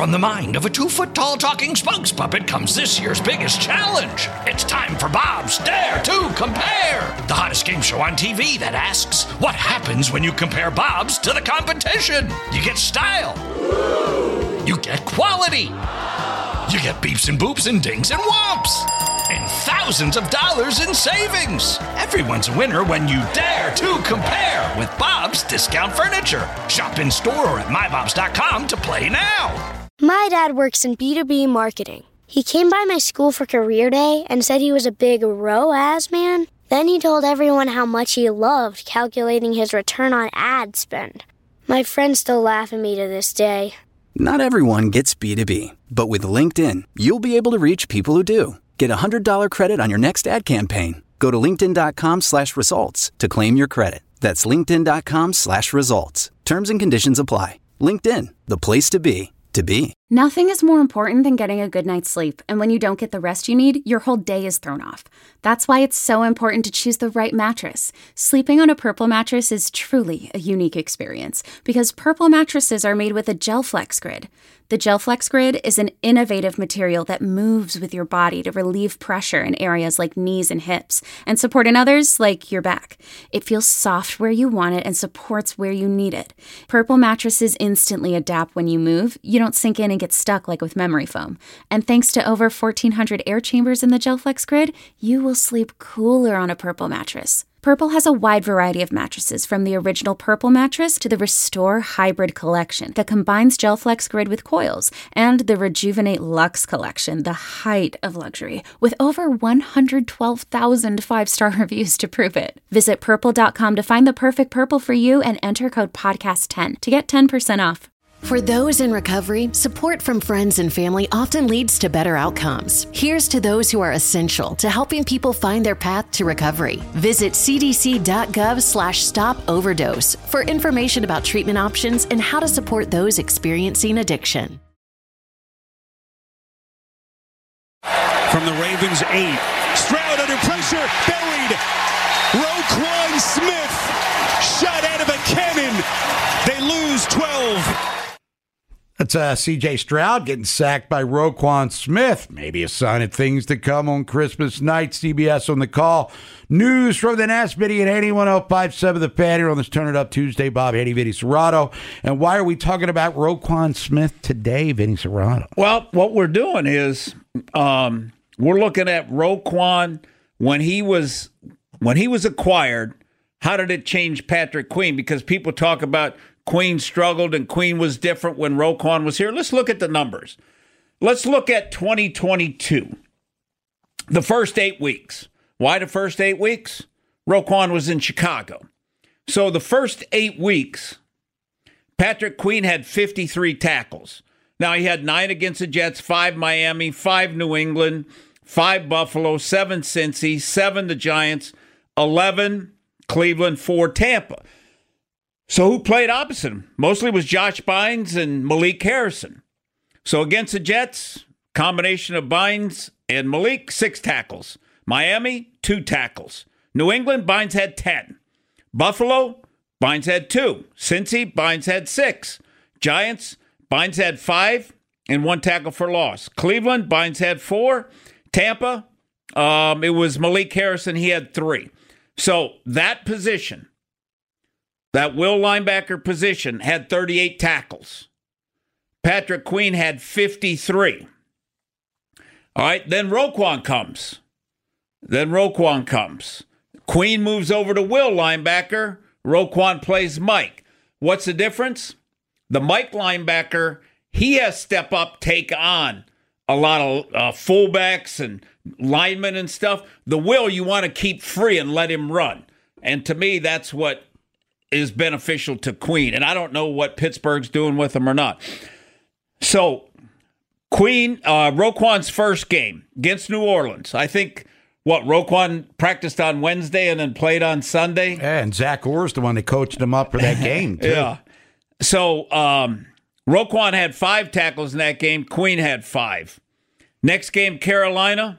From the mind of a 2-foot-tall talking spokes puppet comes this year's biggest challenge. It's time for Bob's Dare to Compare, the hottest game show on TV that asks, what happens when you compare Bob's to the competition? You get style. You get quality. You get beeps and boops and dings and whomps. And thousands of dollars in savings. Everyone's a winner when you dare to compare with Bob's Discount Furniture. Shop in store or at mybobs.com to play now. My dad works in B2B marketing. He came by my school for career day and said he was a big ROAS man. Then he told everyone how much he loved calculating his return on ad spend. My friends still laugh at me to this day. Not everyone gets B2B, but with LinkedIn, you'll be able to reach people who do. Get a $100 credit on your next ad campaign. Go to linkedin.com/results to claim your credit. That's linkedin.com/results. Terms and conditions apply. LinkedIn, the place to be. Nothing is more important than getting a good night's sleep, and when you don't get the rest you need, your whole day is thrown off. That's why it's so important to choose the right mattress. Sleeping on a Purple mattress is truly a unique experience because Purple mattresses are made with a GelFlex Grid. The GelFlex Grid is an innovative material that moves with your body to relieve pressure in areas like knees and hips and support in others like your back. It feels soft where you want it and supports where you need it. Purple mattresses instantly adapt when you move. You don't sink in and get stuck like with memory foam. And thanks to over 1,400 air chambers in the GelFlex Grid, you will sleep cooler on a Purple mattress. Purple has a wide variety of mattresses, from the original Purple mattress to the Restore Hybrid collection that combines GelFlex Grid with coils, and the Rejuvenate Luxe collection, the height of luxury, with over 112,000 5-star reviews to prove it. Visit purple.com to find the perfect Purple for you and enter code podcast10 to get 10% off. For those in recovery, support from friends and family often leads to better outcomes. Here's to those who are essential to helping people find their path to recovery. Visit cdc.gov/stop-overdose for information about treatment options and how to support those experiencing addiction. From the Ravens 8, Stroud under pressure, buried. Roquan Smith, shot out of a cannon. They lose 12. That's C.J. Stroud getting sacked by Roquan Smith. Maybe a sign of things to come on Christmas night. CBS on the call. News from the Nasbitty at 81057 The Fan here on this Turn It Up Tuesday. Bob Haney, Vinny Serrato. And why are we talking about Roquan Smith today, Vinny Serrato? Well, what we're doing is we're looking at Roquan when he was acquired. How did it change Patrick Queen? Because people talk about Queen struggled and Queen was different when Roquan was here. Let's look at the numbers. Let's look at 2022. The first 8 weeks. Why the first 8 weeks? Roquan was in Chicago. So the first 8 weeks, Patrick Queen had 53 tackles. Now he had 9 against the Jets, 5 Miami, 5 New England, 5 Buffalo, 7 Cincy, 7 the Giants, 11 Cleveland, 4 Tampa. So who played opposite him? Mostly was Josh Bynes and Malik Harrison. So against the Jets, combination of Bynes and Malik, 6 tackles. Miami, 2 tackles. New England, Bynes had 10. Buffalo, Bynes had 2. Cincy, Bynes had 6. Giants, Bynes had 5 and 1 tackle for loss. Cleveland, Bynes had 4. Tampa, it was Malik Harrison. He had 3. So that position, that will linebacker position, had 38 tackles. Patrick Queen had 53. All right, then Roquan comes. Queen moves over to will linebacker. Roquan plays Mike. What's the difference? The Mike linebacker, he has step up, take on a lot of fullbacks and linemen and stuff. The will you want to keep free and let him run. And to me, that's what is beneficial to Queen. And I don't know what Pittsburgh's doing with him or not. So Queen, Roquan's first game against New Orleans. I think, Roquan practiced on Wednesday and then played on Sunday? Yeah, and Zach Orr's the one that coached him up for that game, too. Yeah. So Roquan had 5 tackles in that game. Queen had 5. Next game, Carolina.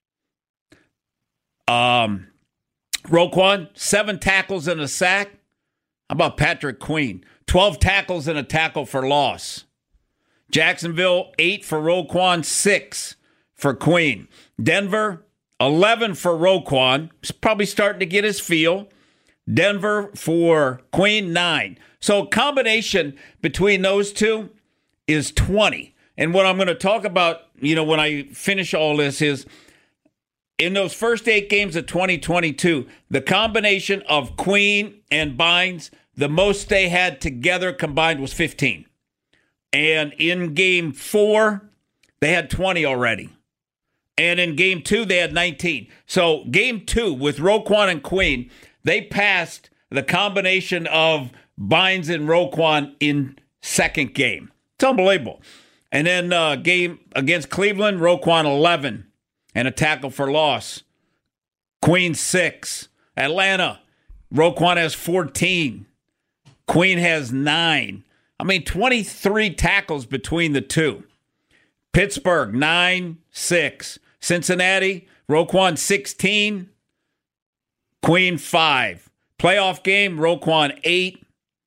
Roquan, 7 tackles and a sack. How about Patrick Queen? 12 tackles and a tackle for loss. Jacksonville, 8 for Roquan, 6 for Queen. Denver, 11 for Roquan. He's probably starting to get his feel. Denver for Queen, 9. So combination between those two is 20. And what I'm going to talk about, when I finish all this is in those first 8 games of 2022, the combination of Queen and Bynes, the most they had together combined was 15. And in game 4, they had 20 already. And in game 2, they had 19. So game 2 with Roquan and Queen, they passed the combination of Bynes and Roquan in second game. It's unbelievable. And then game against Cleveland, Roquan 11 and a tackle for loss. Queen 6. Atlanta, Roquan has 14. Queen has 9. 23 tackles between the two. Pittsburgh, 9-6. Cincinnati, Roquan 16. Queen 5. Playoff game, Roquan 8.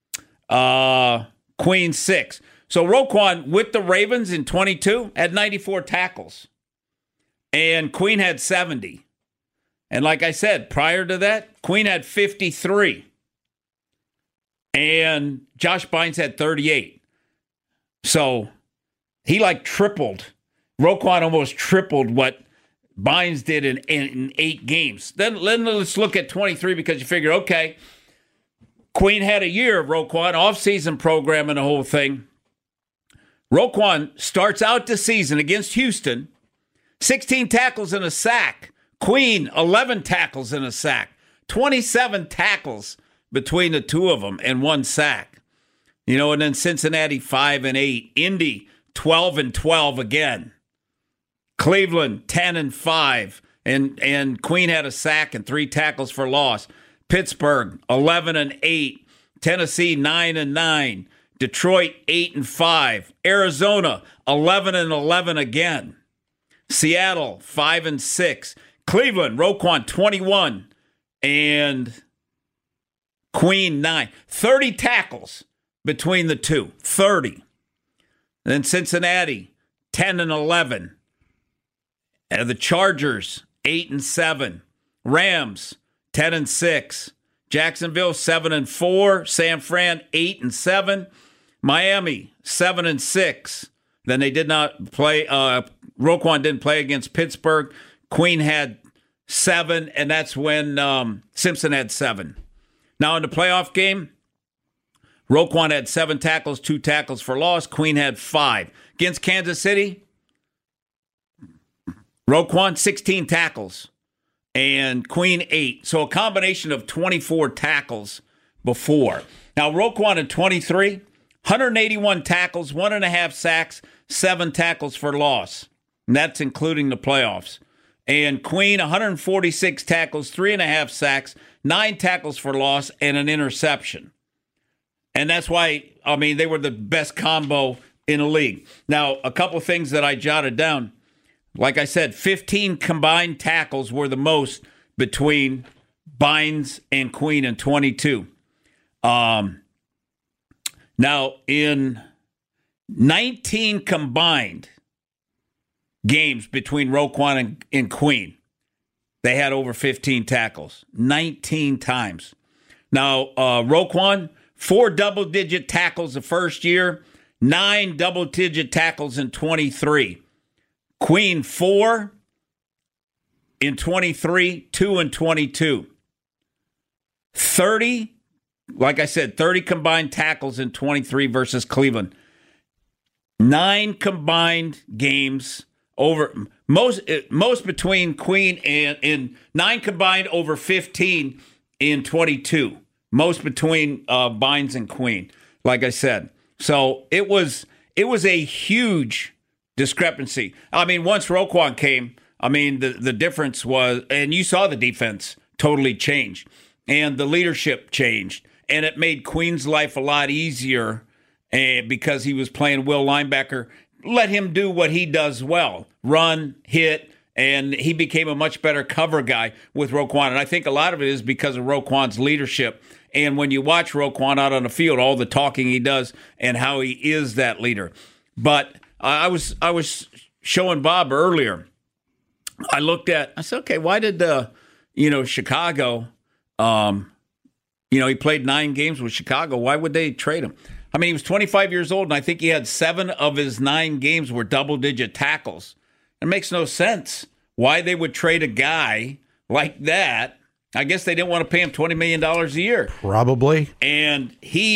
Queen 6. So Roquan with the Ravens in 22 had 94 tackles. And Queen had 70. And like I said, prior to that, Queen had 53. And Josh Bynes had 38. So he tripled. Roquan almost tripled what Bynes did in 8 games. Then let's look at 23 because you figure, okay, Queen had a year of Roquan, off-season program and the whole thing. Roquan starts out the season against Houston, 16 tackles and a sack. Queen, 11 tackles and a sack. 27 tackles between the two of them and 1 sack. And then Cincinnati 5-8. Indy 12-12 again. Cleveland 10-5. And Queen had a sack and 3 tackles for loss. Pittsburgh 11-8. Tennessee 9-9. Detroit 8-5. Arizona 11-11 again. Seattle 5-6. Cleveland, Roquan 21 and Queen 9. 30 tackles between the two. 30. Then Cincinnati 10-11. And the Chargers 8-7. Rams 10-6. Jacksonville 7-4. San Fran 8-7. Miami 7-6. Then they did not play. Roquan didn't play against Pittsburgh. Queen had 7, and that's when Simpson had 7. Now in the playoff game, Roquan had 7 tackles, 2 tackles for loss. Queen had 5. Against Kansas City, Roquan 16 tackles and Queen 8. So a combination of 24 tackles before. Now Roquan in 23, 181 tackles, 1.5 sacks, 7 tackles for loss. And that's including the playoffs. And Queen, 146 tackles, 3.5 sacks, 9 tackles for loss, and an interception. And that's why, they were the best combo in the league. Now, a couple of things that I jotted down. Like I said, 15 combined tackles were the most between Bynes and Queen in 22. Now, in 19 combined games between Roquan and Queen, they had over 15 tackles. 19 times. Now, Roquan, 4 double-digit tackles the first year, 9 double-digit tackles in 23. Queen, 4 in 23, 2 in 22. 30, like I said, 30 combined tackles in 23 versus Cleveland. 9 combined games over most between Queen and 9 combined over 15 in 22. Most between Bynes and Queen, like I said. So it was a huge discrepancy. Once Roquan came, the difference was, and you saw the defense totally change, and the leadership changed, and it made Queen's life a lot easier because he was playing will linebacker. Let him do what he does well, run, hit, and he became a much better cover guy with Roquan. And I think a lot of it is because of Roquan's leadership. And when you watch Roquan out on the field, all the talking he does and how he is that leader. But I was showing Bob earlier. I said, okay, why did Chicago, he played 9 games with Chicago. Why would they trade him? I mean, he was 25 years old, and I think he had 7 of his 9 games were double-digit tackles. It makes no sense why they would trade a guy like that. I guess they didn't want to pay him $20 million a year. Probably. And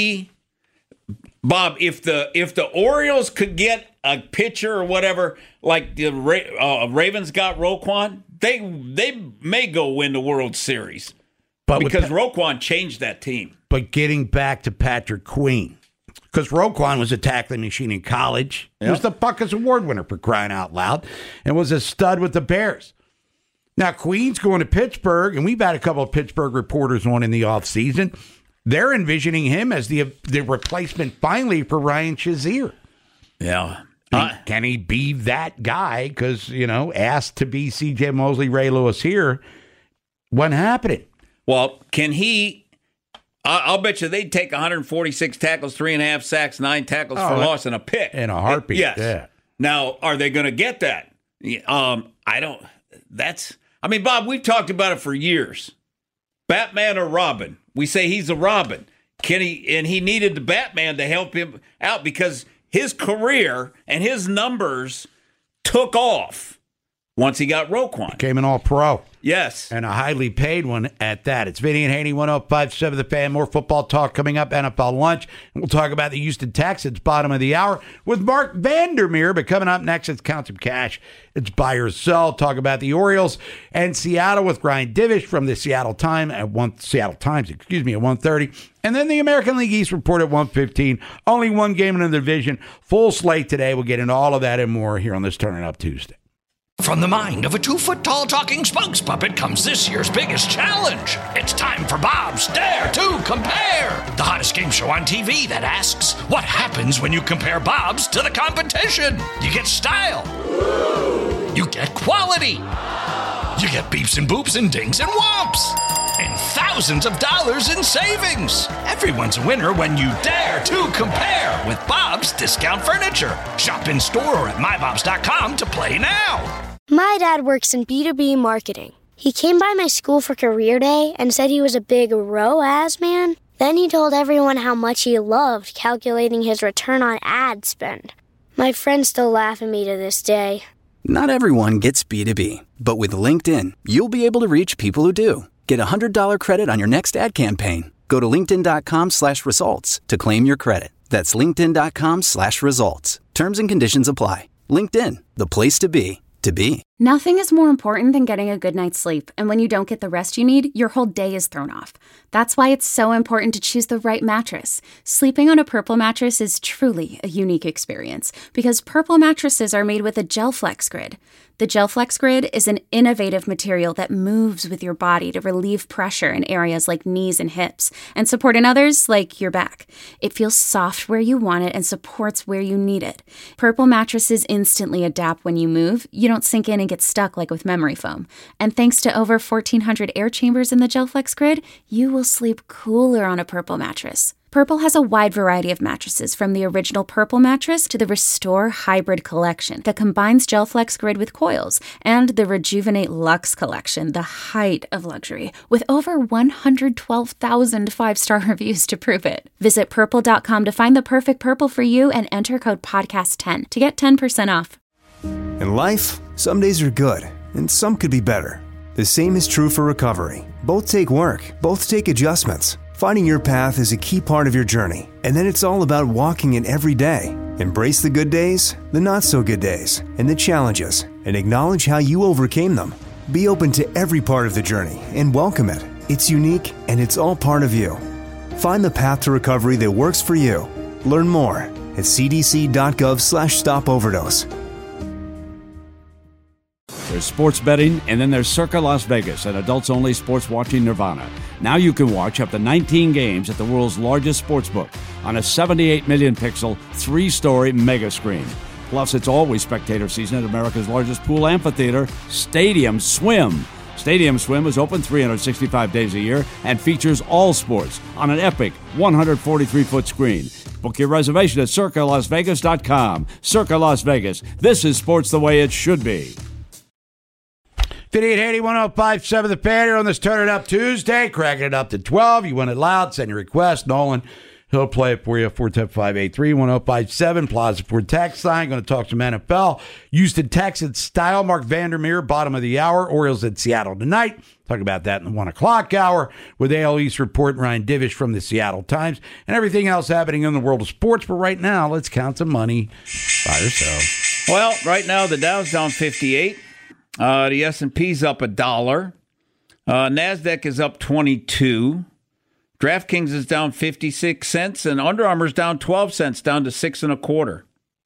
Bob, if the Orioles could get a pitcher or whatever, like the Ravens got Roquan, they may go win the World Series. But because Roquan changed that team. But getting back to Patrick Queen, because Roquan was a tackling machine in college. Yep. He was the Buckus Award winner, for crying out loud, and was a stud with the Bears. Now, Queen's going to Pittsburgh, and we've had a couple of Pittsburgh reporters on in the offseason. They're envisioning him as the replacement, finally, for Ryan Shazier. Yeah. Can he be that guy? Because, asked to be C.J. Mosley, Ray Lewis here. Wasn't happening. Well, can he? I'll bet you they'd take 146 tackles, 3.5 sacks, 9 tackles for loss, and a pick. In a heartbeat. Yes. Yeah. Now, are they going to get that? I don't. Bob, we've talked about it for years. Batman or Robin? We say he's a Robin. And he needed the Batman to help him out because his career and his numbers took off once he got Roquan. Became an all-pro. Yes. And a highly paid one at that. It's Vinny and Haney, 105.7 The Fan. More football talk coming up, NFL lunch. And we'll talk about the Houston Texans, bottom of the hour, with Mark Vandermeer. But coming up next, it's Count Some Cash. It's buy or sell. Talk about the Orioles and Seattle with Brian Divish from the Seattle Times at 1:30. And then the American League East report at 1:15. Only one game in the division. Full slate today. We'll get into all of that and more here on this Turning Up Tuesday. From the mind of a 2-foot-tall talking spokes puppet comes this year's biggest challenge. It's time for Bob's Dare to Compare, the hottest game show on TV that asks, what happens when you compare Bob's to the competition? You get style. You get quality. You get beeps and boops and dings and whomps. And thousands of dollars in savings. Everyone's a winner when you dare to compare with Bob's Discount Furniture. Shop in store or at mybobs.com to play now. My dad works in B2B marketing. He came by my school for career day and said he was a big ROAS man. Then he told everyone how much he loved calculating his return on ad spend. My friends still laugh at me to this day. Not everyone gets B2B, but with LinkedIn, you'll be able to reach people who do. Get a $100 credit on your next ad campaign. Go to linkedin.com/results to claim your credit. That's linkedin.com/results. Terms and conditions apply. LinkedIn, the place to be, to be. Nothing is more important than getting a good night's sleep, and when you don't get the rest you need, your whole day is thrown off. That's why it's so important to choose the right mattress. Sleeping on a Purple mattress is truly a unique experience, because Purple mattresses are made with a GelFlex Grid. The GelFlex Grid is an innovative material that moves with your body to relieve pressure in areas like knees and hips, and support in others like your back. It feels soft where you want it and supports where you need it. Purple mattresses instantly adapt when you move. You don't sink in and get stuck like with memory foam. And thanks to over 1,400 air chambers in the GelFlex Grid, you will sleep cooler on a Purple mattress. Purple has a wide variety of mattresses, from the original Purple mattress to the Restore Hybrid collection that combines GelFlex Grid with coils, and the Rejuvenate Luxe collection, the height of luxury, with over 112,000 5-star reviews to prove it. Visit Purple.com to find the perfect Purple for you and enter code PODCAST10 to get 10% off. In life, some days are good, and some could be better. The same is true for recovery. Both take work, both take adjustments. Finding your path is a key part of your journey, and then it's all about walking it every day. Embrace the good days, the not-so-good days, and the challenges, and acknowledge how you overcame them. Be open to every part of the journey and welcome it. It's unique, and it's all part of you. Find the path to recovery that works for you. Learn more at cdc.gov/stopoverdose. There's sports betting, and then there's Circa Las Vegas, an adults-only sports watching nirvana. Now you can watch up to 19 games at the world's largest sportsbook on a 78 million pixel, 3-story mega screen. Plus, it's always spectator season at America's largest pool amphitheater, Stadium Swim. Stadium Swim is open 365 days a year and features all sports on an epic 143-foot screen. Book your reservation at CircaLasVegas.com. Circa Las Vegas. This is sports the way it should be. 5880-1057 The Fan here on this Turn It Up Tuesday. Cracking it up to 12. You want it loud, send your request. Nolan, he'll play it for you. 410-583-1057. Plaza Ford text line. Going to talk some NFL. Houston Texans style. Mark Vandermeer, bottom of the hour. Orioles at Seattle tonight. Talk about that in the 1 o'clock hour with AL East report Ryan Divish from the Seattle Times and everything else happening in the world of sports. But right now, let's count some money by yourself. Well, right now the Dow's down 58. The S&P's up $1. NASDAQ is up 22. DraftKings is down 56 cents, and Under Armour's down 12 cents, down to 6 1/4.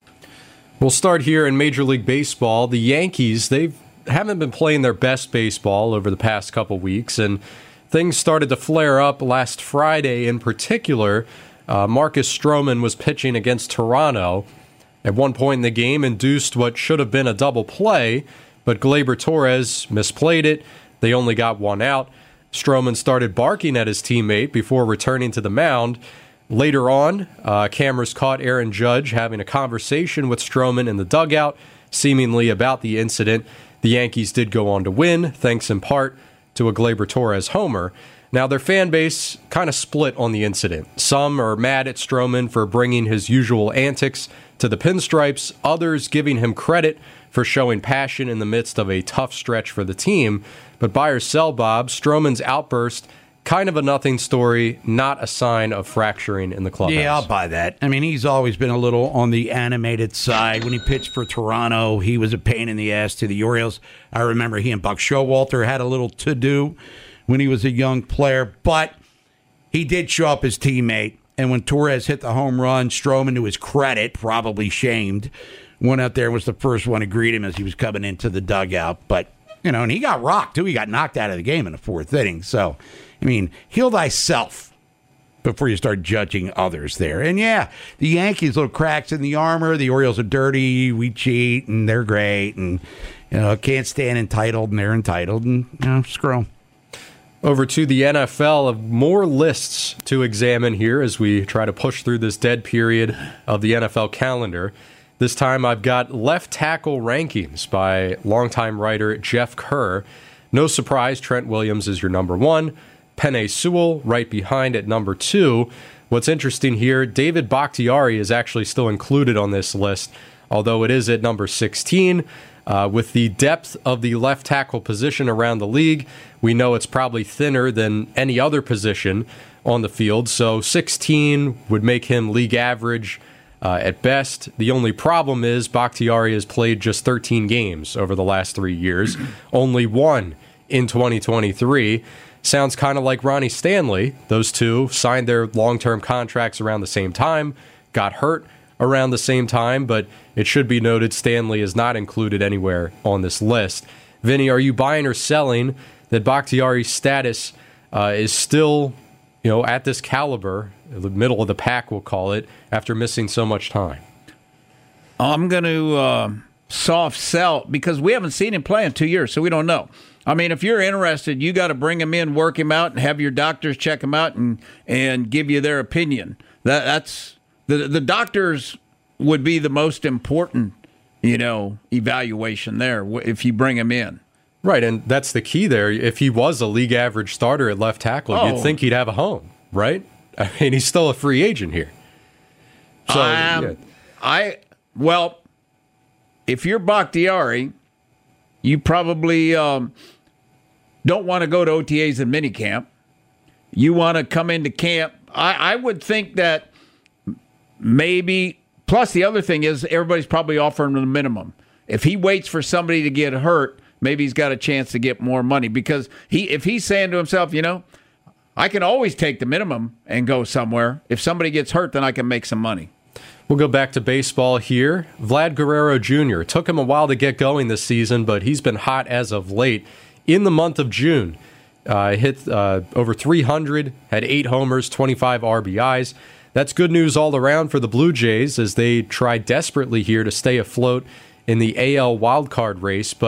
We'll start here in Major League Baseball. The Yankees, they haven't been playing their best baseball over the past couple weeks, and things started to flare up last Friday in particular. Marcus Stroman was pitching against Toronto. At one point in the game, induced what should have been a double play, but Gleyber Torres misplayed it. They only got one out. Stroman started barking at his teammate before returning to the mound. Later on, cameras caught Aaron Judge having a conversation with Stroman in the dugout, seemingly about the incident. The Yankees did go on to win, thanks in part to a Gleyber Torres homer. Now, their fan base kind of split on the incident. Some are mad at Stroman for bringing his usual antics to the pinstripes, others giving him credit for showing passion in the midst of a tough stretch for the team. But buy or sell, Bob, Stroman's outburst, kind of a nothing story, not a sign of fracturing in the clubhouse. Yeah, I'll buy that. I mean, he's always been a little on the animated side. When he pitched for Toronto, he was a pain in the ass to the Orioles. I remember he and Buck Showalter had a little to-do when he was a young player, but he did show up his teammate. And when Torres hit the home run, Stroman, to his credit, probably shamed, went out there and was the first one to greet him as he was coming into the dugout. But, you know, and he got rocked, too. He got knocked out of the game in the fourth inning. So, I mean, heal thyself before you start judging others there. And, yeah, the Yankees, little cracks in the armor. The Orioles are dirty. We cheat, and they're great. And, you know, can't stand entitled, and they're entitled. And, you know, screw them. Over to the NFL, more lists to examine here as we try to push through this dead period of the NFL calendar. This time I've got left tackle rankings by longtime writer Jeff Kerr. No surprise, Trent Williams is your number one. Penei Sewell right behind at number 2. What's interesting here, David Bakhtiari is actually still included on this list, although it is at number 16. With the depth of the left tackle position around the league, we know it's probably thinner than any other position on the field. So 16 would make him league average at best. The only problem is Bakhtiari has played just 13 games over the last 3 years, only one in 2023. Sounds kind of like Ronnie Stanley. Those two signed their long-term contracts around the same time, got hurt around the same time, but it should be noted Stanley is not included anywhere on this list. Vinny, are you buying or selling that Bakhtiari's status is still, you know, at this caliber, the middle of the pack, we'll call it, after missing so much time? I'm going to soft sell because we haven't seen him play in 2 years, so we don't know. I mean, if you're interested, you got to bring him in, work him out, and have your doctors check him out and give you their opinion. That's the doctors would be the most important, you know, evaluation there if you bring him in. Right, and that's the key there. If he was a league average starter at left tackle, you'd think he'd have a home, right? I mean, he's still a free agent here. So, well, if you're Bakhtiari, you probably don't want to go to OTAs and minicamp. You want to come into camp. I would think that maybe, plus the other thing is everybody's probably offering him the minimum. If he waits for somebody to get hurt, maybe he's got a chance to get more money because if he's saying to himself, you know, I can always take the minimum and go somewhere. If somebody gets hurt, then I can make some money. We'll go back to baseball here. Vlad Guerrero Jr. Took him a while to get going this season, but he's been hot as of late. In the month of June, hit over 300, had 8 homers, 25 RBIs. That's good news all around for the Blue Jays as they try desperately here to stay afloat in the AL wildcard race. But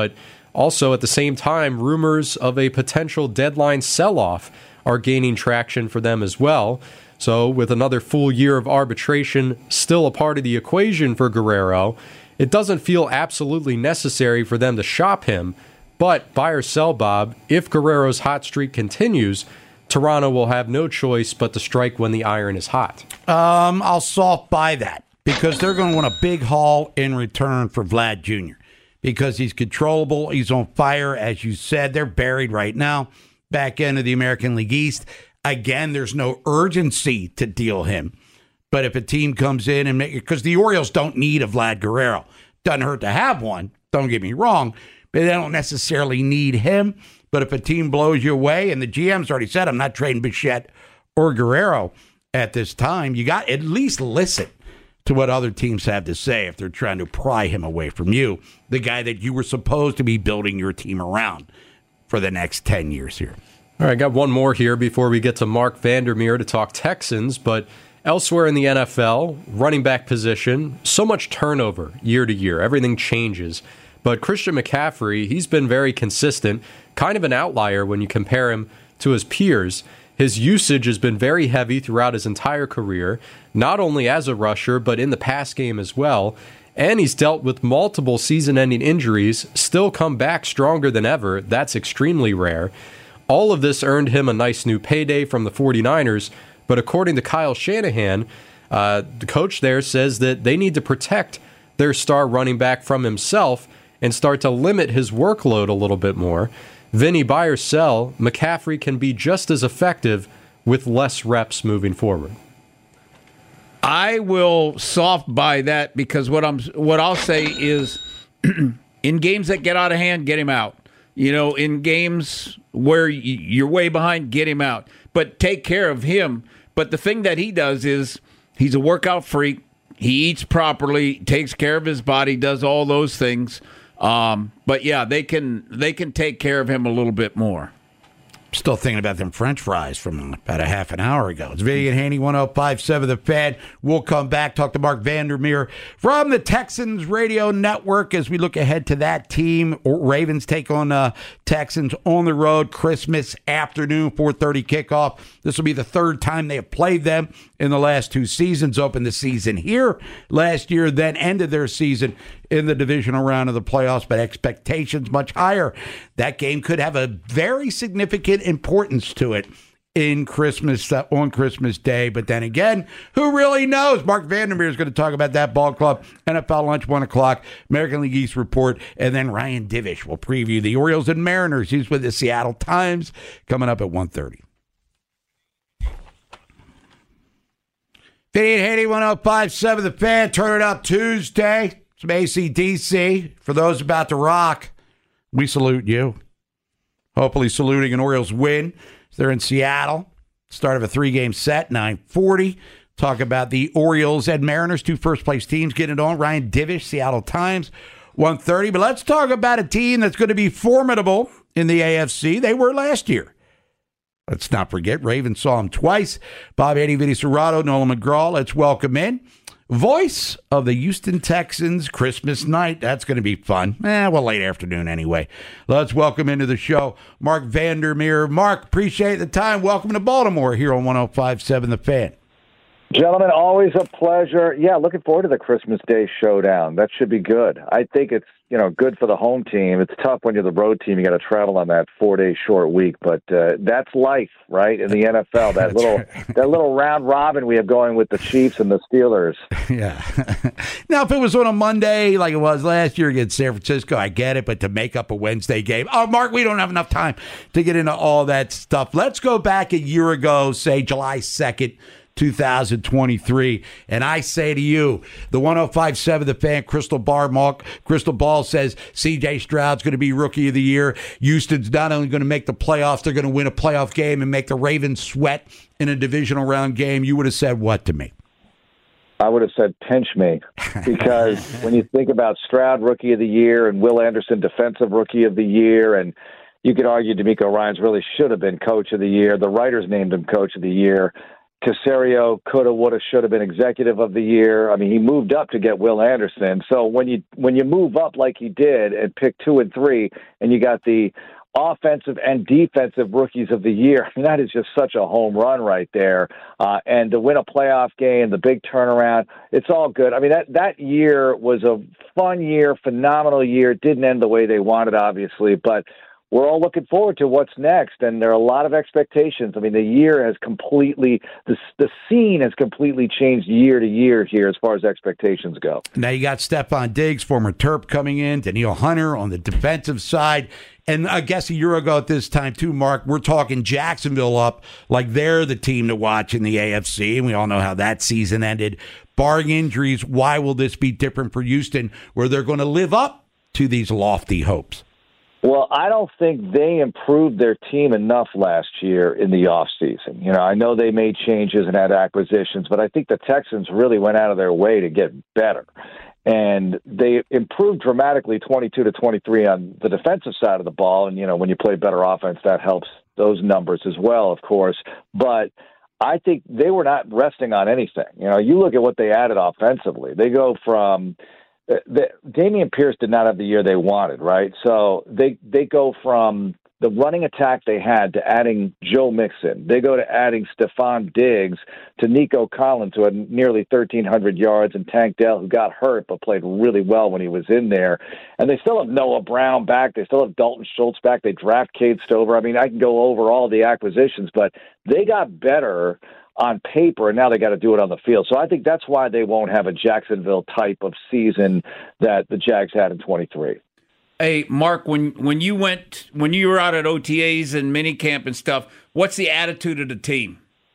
Also, at the same time, rumors of a potential deadline sell-off are gaining traction for them as well. So with another full year of arbitration still a part of the equation for Guerrero, it doesn't feel absolutely necessary for them to shop him. But buy or sell, Bob, if Guerrero's hot streak continues, Toronto will have no choice but to strike when the iron is hot. I'll soft buy that because they're going to want a big haul in return for Vlad Jr. because he's controllable. He's on fire, as you said. They're buried right now back into the American League East. Again, there's no urgency to deal him. But if a team comes in and make it, because the Orioles don't need a Vlad Guerrero. Doesn't hurt to have one, don't get me wrong, but they don't necessarily need him. But if a team blows you away, and the GM's already said, I'm not trading Bichette or Guerrero at this time, you got at least listen to what other teams have to say if they're trying to pry him away from you, the guy that you were supposed to be building your team around for the next 10 years here. All right, I got one more here before we get to Mark Vandermeer to talk Texans, but elsewhere in the NFL, running back position, so much turnover year to year. Everything changes. But Christian McCaffrey, he's been very consistent, kind of an outlier when you compare him to his peers. His usage has been very heavy throughout his entire career, not only as a rusher, but in the pass game as well. And he's dealt with multiple season-ending injuries, still come back stronger than ever. That's extremely rare. All of this earned him a nice new payday from the 49ers, but according to Kyle Shanahan, the coach there says that they need to protect their star running back from himself and start to limit his workload a little bit more. Vinny, buy or sell, McCaffrey can be just as effective with less reps moving forward. I will soft buy that because what I'll say is in games that get out of hand, get him out. You know, in games where you're way behind, get him out. But take care of him. But the thing that he does is he's a workout freak. He eats properly, takes care of his body, does all those things. But yeah, they can take care of him a little bit more. Still thinking about them French fries from about a half an hour ago. It's Vinny and Haney, 105.7 The Fan. We'll come back, talk to Mark Vandermeer from the Texans Radio Network as we look ahead to that team. Ravens take on Texans on the road Christmas afternoon, 4:30 kickoff. This will be the third time they have played them in the last two seasons. Opened the season here last year, then ended their season in the divisional round of the playoffs, but expectations much higher. That game could have a very significant importance to it in Christmas on Christmas Day. But then again, who really knows? Mark Vandermeer is going to talk about that ball club. NFL Lunch, 1 o'clock, American League East Report, and then Ryan Divish will preview the Orioles and Mariners. He's with the Seattle Times coming up at 1:30. Vinny and Haney, 105.7 The Fan. Turn it up Tuesday. Some AC/DC. For those about to rock, we salute you. Hopefully saluting an Orioles win. They're in Seattle. Start of a 3-game set, 9:40. Talk about the Orioles and Mariners, two first-place teams getting it on. Ryan Divish, Seattle Times, 1:30. But let's talk about a team that's going to be formidable in the AFC. They were last year. Let's not forget, Ravens saw them twice. Bob Haney, Vinny Cerrato, Nolan McGraw. Let's welcome in voice of the Houston Texans Christmas night. That's going to be fun. Late afternoon anyway. Let's welcome into the show Mark Vandermeer. Mark, appreciate the time. Welcome to Baltimore here on 105.7 The Fan. Gentlemen, always a pleasure. Yeah, looking forward to the Christmas Day showdown. That should be good. I think it's good for the home team. It's tough when you're the road team. You got to travel on that 4-day short week, but that's life, right? In the NFL, that little round robin we have going with the Chiefs and the Steelers. Yeah. Now, if it was on a Monday like it was last year against San Francisco, I get it. But to make up a Wednesday game, Mark, we don't have enough time to get into all that stuff. Let's go back a year ago, say July 2nd. 2023, and I say to you, the 105.7 The Fan Crystal Ball says C.J. Stroud's going to be Rookie of the Year. Houston's not only going to make the playoffs, they're going to win a playoff game and make the Ravens sweat in a divisional round game. You would have said what to me? I would have said pinch me, because when you think about Stroud Rookie of the Year and Will Anderson Defensive Rookie of the Year, and you could argue DeMeco Ryans really should have been Coach of the Year. The writers named him Coach of the Year. Caserio coulda, woulda, shoulda been executive of the year. I mean, he moved up to get Will Anderson. So when you move up like he did and pick 2 and 3, and you got the offensive and defensive rookies of the year, I mean, that is just such a home run right there. And to win a playoff game, the big turnaround, it's all good. I mean, that year was a fun year, phenomenal year. It didn't end the way they wanted, obviously, but we're all looking forward to what's next, and there are a lot of expectations. I mean, the year has completely, the scene has completely changed year to year here as far as expectations go. Now you got Stephon Diggs, former Terp, coming in, Danielle Hunter on the defensive side. And I guess a year ago at this time, too, Mark, we're talking Jacksonville up like they're the team to watch in the AFC, and we all know how that season ended. Barring injuries, why will this be different for Houston, where they're going to live up to these lofty hopes? Well, I don't think they improved their team enough last year in the offseason. You know, I know they made changes and had acquisitions, but I think the Texans really went out of their way to get better. And they improved dramatically 22-23 on the defensive side of the ball. And, you know, when you play better offense, that helps those numbers as well, of course. But I think they were not resting on anything. You know, you look at what they added offensively. They go from Dameon Pierce did not have the year they wanted, right? So they go from the running attack they had to adding Joe Mixon. They go to adding Stephon Diggs to Nico Collins, who had nearly 1,300 yards, and Tank Dell, who got hurt but played really well when he was in there. And they still have Noah Brown back. They still have Dalton Schultz back. They draft Cade Stover. I mean, I can go over all the acquisitions, but they got better on paper, and now they got to do it on the field. So I think that's why they won't have a Jacksonville type of season that the Jags had in 23. Hey, Mark, when you were out at OTAs and minicamp and stuff, what's the attitude of the team?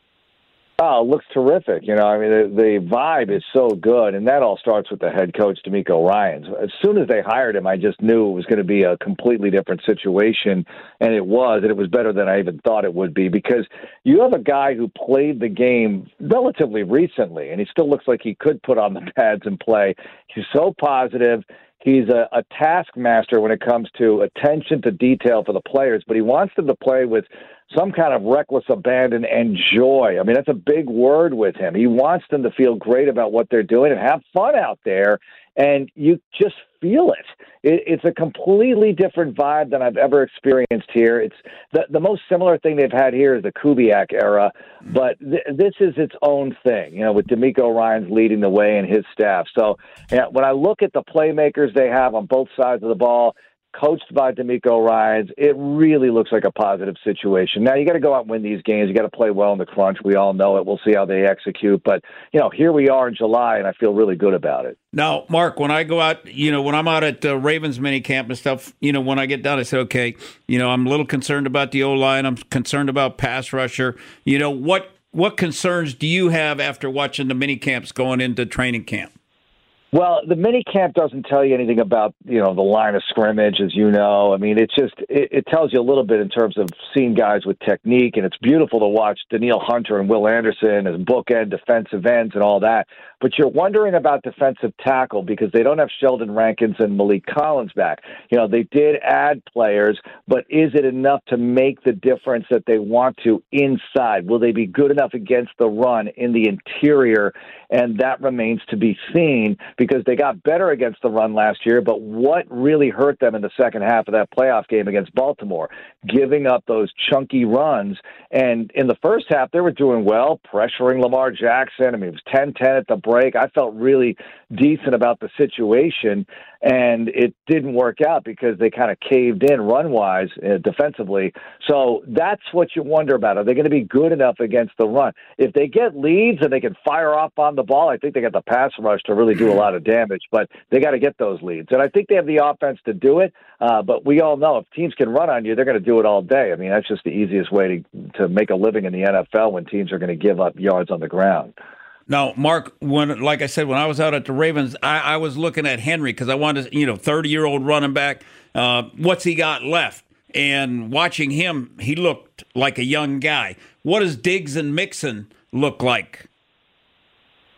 Oh, it looks terrific. You know, I mean, the vibe is so good, and that all starts with the head coach, DeMeco Ryans. As soon as they hired him, I just knew it was going to be a completely different situation, and it was better than I even thought it would be, because you have a guy who played the game relatively recently, and he still looks like he could put on the pads and play. He's so positive. He's a taskmaster when it comes to attention to detail for the players, but he wants them to play with some kind of reckless abandon and joy. I mean, that's a big word with him. He wants them to feel great about what they're doing and have fun out there, and you just feel it. It's a completely different vibe than I've ever experienced here. It's the most similar thing they've had here is the Kubiak era, but this is its own thing, you know, with DeMeco Ryans leading the way and his staff. So when I look at the playmakers they have on both sides of the ball, coached by DeMeco Ryans, it really looks like a positive situation. Now, you got to go out and win these games. You got to play well in the crunch. We all know it. We'll see how they execute. But, you know, here we are in July, and I feel really good about it. Now, Mark, when I go out, you know, when I'm out at Ravens minicamp and stuff, you know, when I get down, I say, okay, you know, I'm a little concerned about the O-line. I'm concerned about pass rusher. You know, what concerns do you have after watching the minicamps going into training camp? Well, the mini camp doesn't tell you anything about, you know, the line of scrimmage, as you know. I mean, it tells you a little bit in terms of seeing guys with technique, and it's beautiful to watch Danielle Hunter and Will Anderson as bookend defensive ends and all that. But you're wondering about defensive tackle because they don't have Sheldon Rankins and Malik Collins back. You know, they did add players, but is it enough to make the difference that they want to inside? Will they be good enough against the run in the interior? And that remains to be seen, because they got better against the run last year, but what really hurt them in the second half of that playoff game against Baltimore? Giving up those chunky runs. And in the first half, they were doing well, pressuring Lamar Jackson. I mean, it was 10-10 at the break. I felt really decent about the situation, and it didn't work out because they kind of caved in run-wise defensively. So that's what you wonder about. Are they going to be good enough against the run? If they get leads and they can fire off on the ball, I think they got the pass rush to really do a lot of damage, but they got to get those leads. And I think they have the offense to do it, but we all know if teams can run on you, they're going to do it all day. I mean, that's just the easiest way to make a living in the NFL when teams are going to give up yards on the ground. Now, Mark, like I said, when I was out at the Ravens, I was looking at Henry because I wanted to, 30-year-old running back. What's he got left? And watching him, he looked like a young guy. What does Diggs and Mixon look like?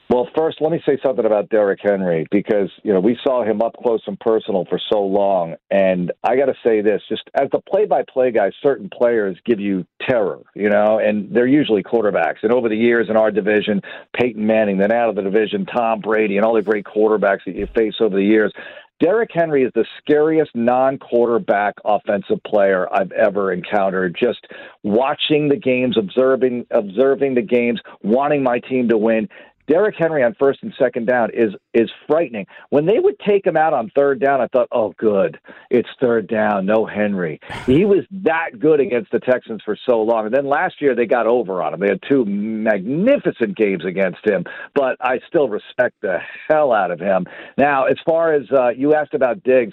Well, first, let me say something about Derrick Henry because, we saw him up close and personal for so long. And I got to say this, just as the play-by-play guy, certain players give you terror, and they're usually quarterbacks. And over the years in our division, Peyton Manning, then out of the division, Tom Brady, and all the great quarterbacks that you face over the years, Derrick Henry is the scariest non-quarterback offensive player I've ever encountered. Just watching the games, observing the games, wanting my team to win. Derrick Henry on first and second down is frightening. When they would take him out on third down, I thought, oh, good, it's third down, no Henry. He was that good against the Texans for so long. And then last year they got over on him. They had two magnificent games against him, but I still respect the hell out of him. Now, as far as you asked about Diggs,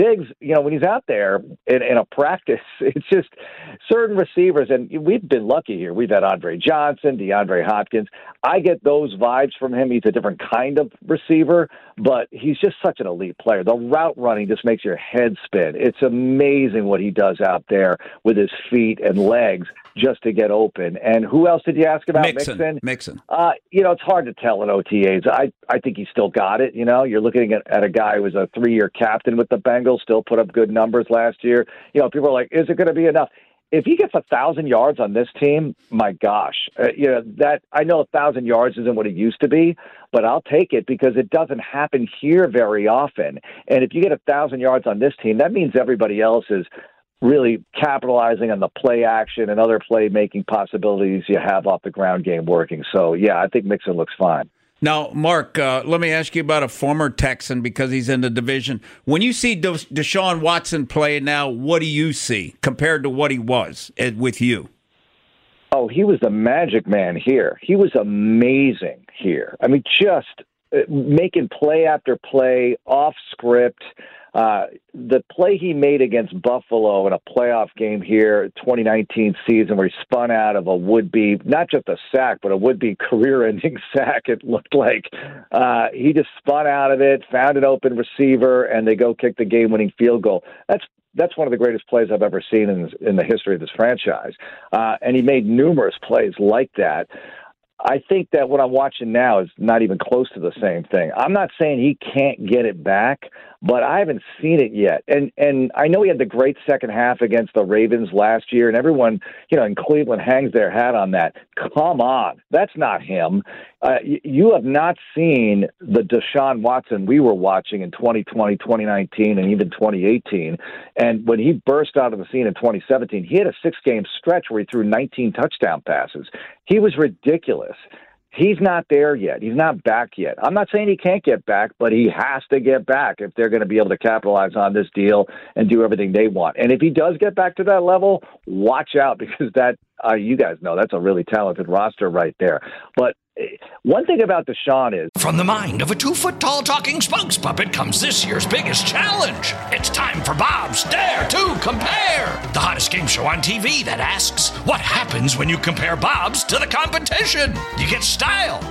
when he's out there in a practice, it's just certain receivers, and we've been lucky here. We've had Andre Johnson, DeAndre Hopkins. I get those vibes from him. He's a different kind of receiver, but he's just such an elite player. The route running just makes your head spin. It's amazing what he does out there with his feet and legs just to get open. And who else did you ask about? Mixon. It's hard to tell in OTAs. I think he still got it. You're looking at a guy who was a 3-year captain with the Bengals, still put up good numbers last year. People are like, is it going to be enough? If he gets 1,000 yards on this team, my gosh, that I know 1,000 yards isn't what it used to be, but I'll take it because it doesn't happen here very often. And if you get 1,000 yards on this team, that means everybody else is really capitalizing on the play action and other playmaking possibilities you have off the ground game working. So, yeah, I think Mixon looks fine. Now, Mark, let me ask you about a former Texan because he's in the division. When you see Deshaun Watson play now, what do you see compared to what he was with you? Oh, he was the magic man here. He was amazing here. I mean, just making play after play, off script. The play he made against Buffalo in a playoff game here, 2019 season, where he spun out of a would-be, not just a sack, but a would-be career-ending sack, it looked like. He just spun out of it, found an open receiver, and they go kick the game-winning field goal. That's one of the greatest plays I've ever seen in the history of this franchise. And he made numerous plays like that. I think that what I'm watching now is not even close to the same thing. I'm not saying he can't get it back, but I haven't seen it yet. And I know he had the great second half against the Ravens last year, and everyone, in Cleveland hangs their hat on that. Come on. That's not him. You have not seen the Deshaun Watson we were watching in 2020, 2019, and even 2018. And when he burst out of the scene in 2017, he had a 6-game stretch where he threw 19 touchdown passes. He was ridiculous. He's not there yet. He's not back yet. I'm not saying he can't get back, but he has to get back if they're going to be able to capitalize on this deal and do everything they want. And if he does get back to that level, watch out because that, you guys know, that's a really talented roster right there. But one thing about Deshaun is... From the mind of a 2-foot-tall talking spokes puppet comes this year's biggest challenge. It's time for Bob's Dare to Compare, the hottest game show on TV that asks, what happens when you compare Bob's to the competition? You get style.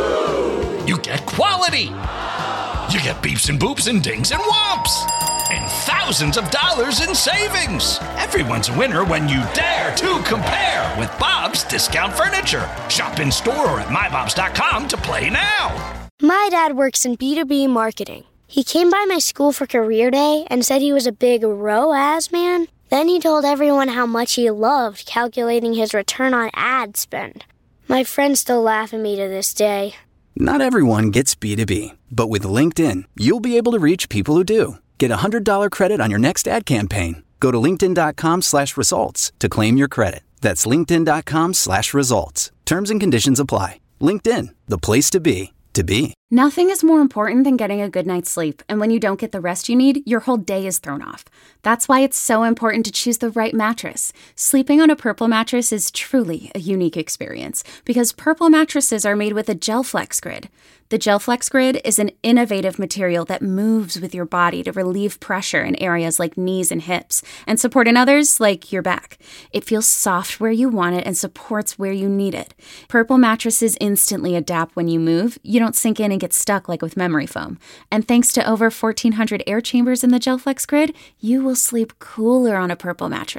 You get quality. You get beeps and boops and dings and whomps. And thousands of dollars in savings. Everyone's a winner when you dare to compare with Bob's Discount Furniture. Shop in store or at mybobs.com to play now. My dad works in B2B marketing. He came by my school for career day and said he was a big ROAS man. Then he told everyone how much he loved calculating his return on ad spend. My friends still laugh at me to this day. Not everyone gets B2B, but with LinkedIn, you'll be able to reach people who do. Get a $100 credit on your next ad campaign. Go to linkedin.com/results to claim your credit. That's linkedin.com/results. Terms and conditions apply. LinkedIn, the place to be, to be. Nothing is more important than getting a good night's sleep, and when you don't get the rest you need, your whole day is thrown off. That's why it's so important to choose the right mattress. Sleeping on a Purple mattress is truly a unique experience because Purple mattresses are made with a GelFlex Grid. The GelFlex Grid is an innovative material that moves with your body to relieve pressure in areas like knees and hips and support in others like your back. It feels soft where you want it and supports where you need it. Purple mattresses instantly adapt when you move. You don't sink in and get stuck like with memory foam. And thanks to over 1,400 air chambers in the GelFlex Grid, you will sleep cooler on a Purple mattress.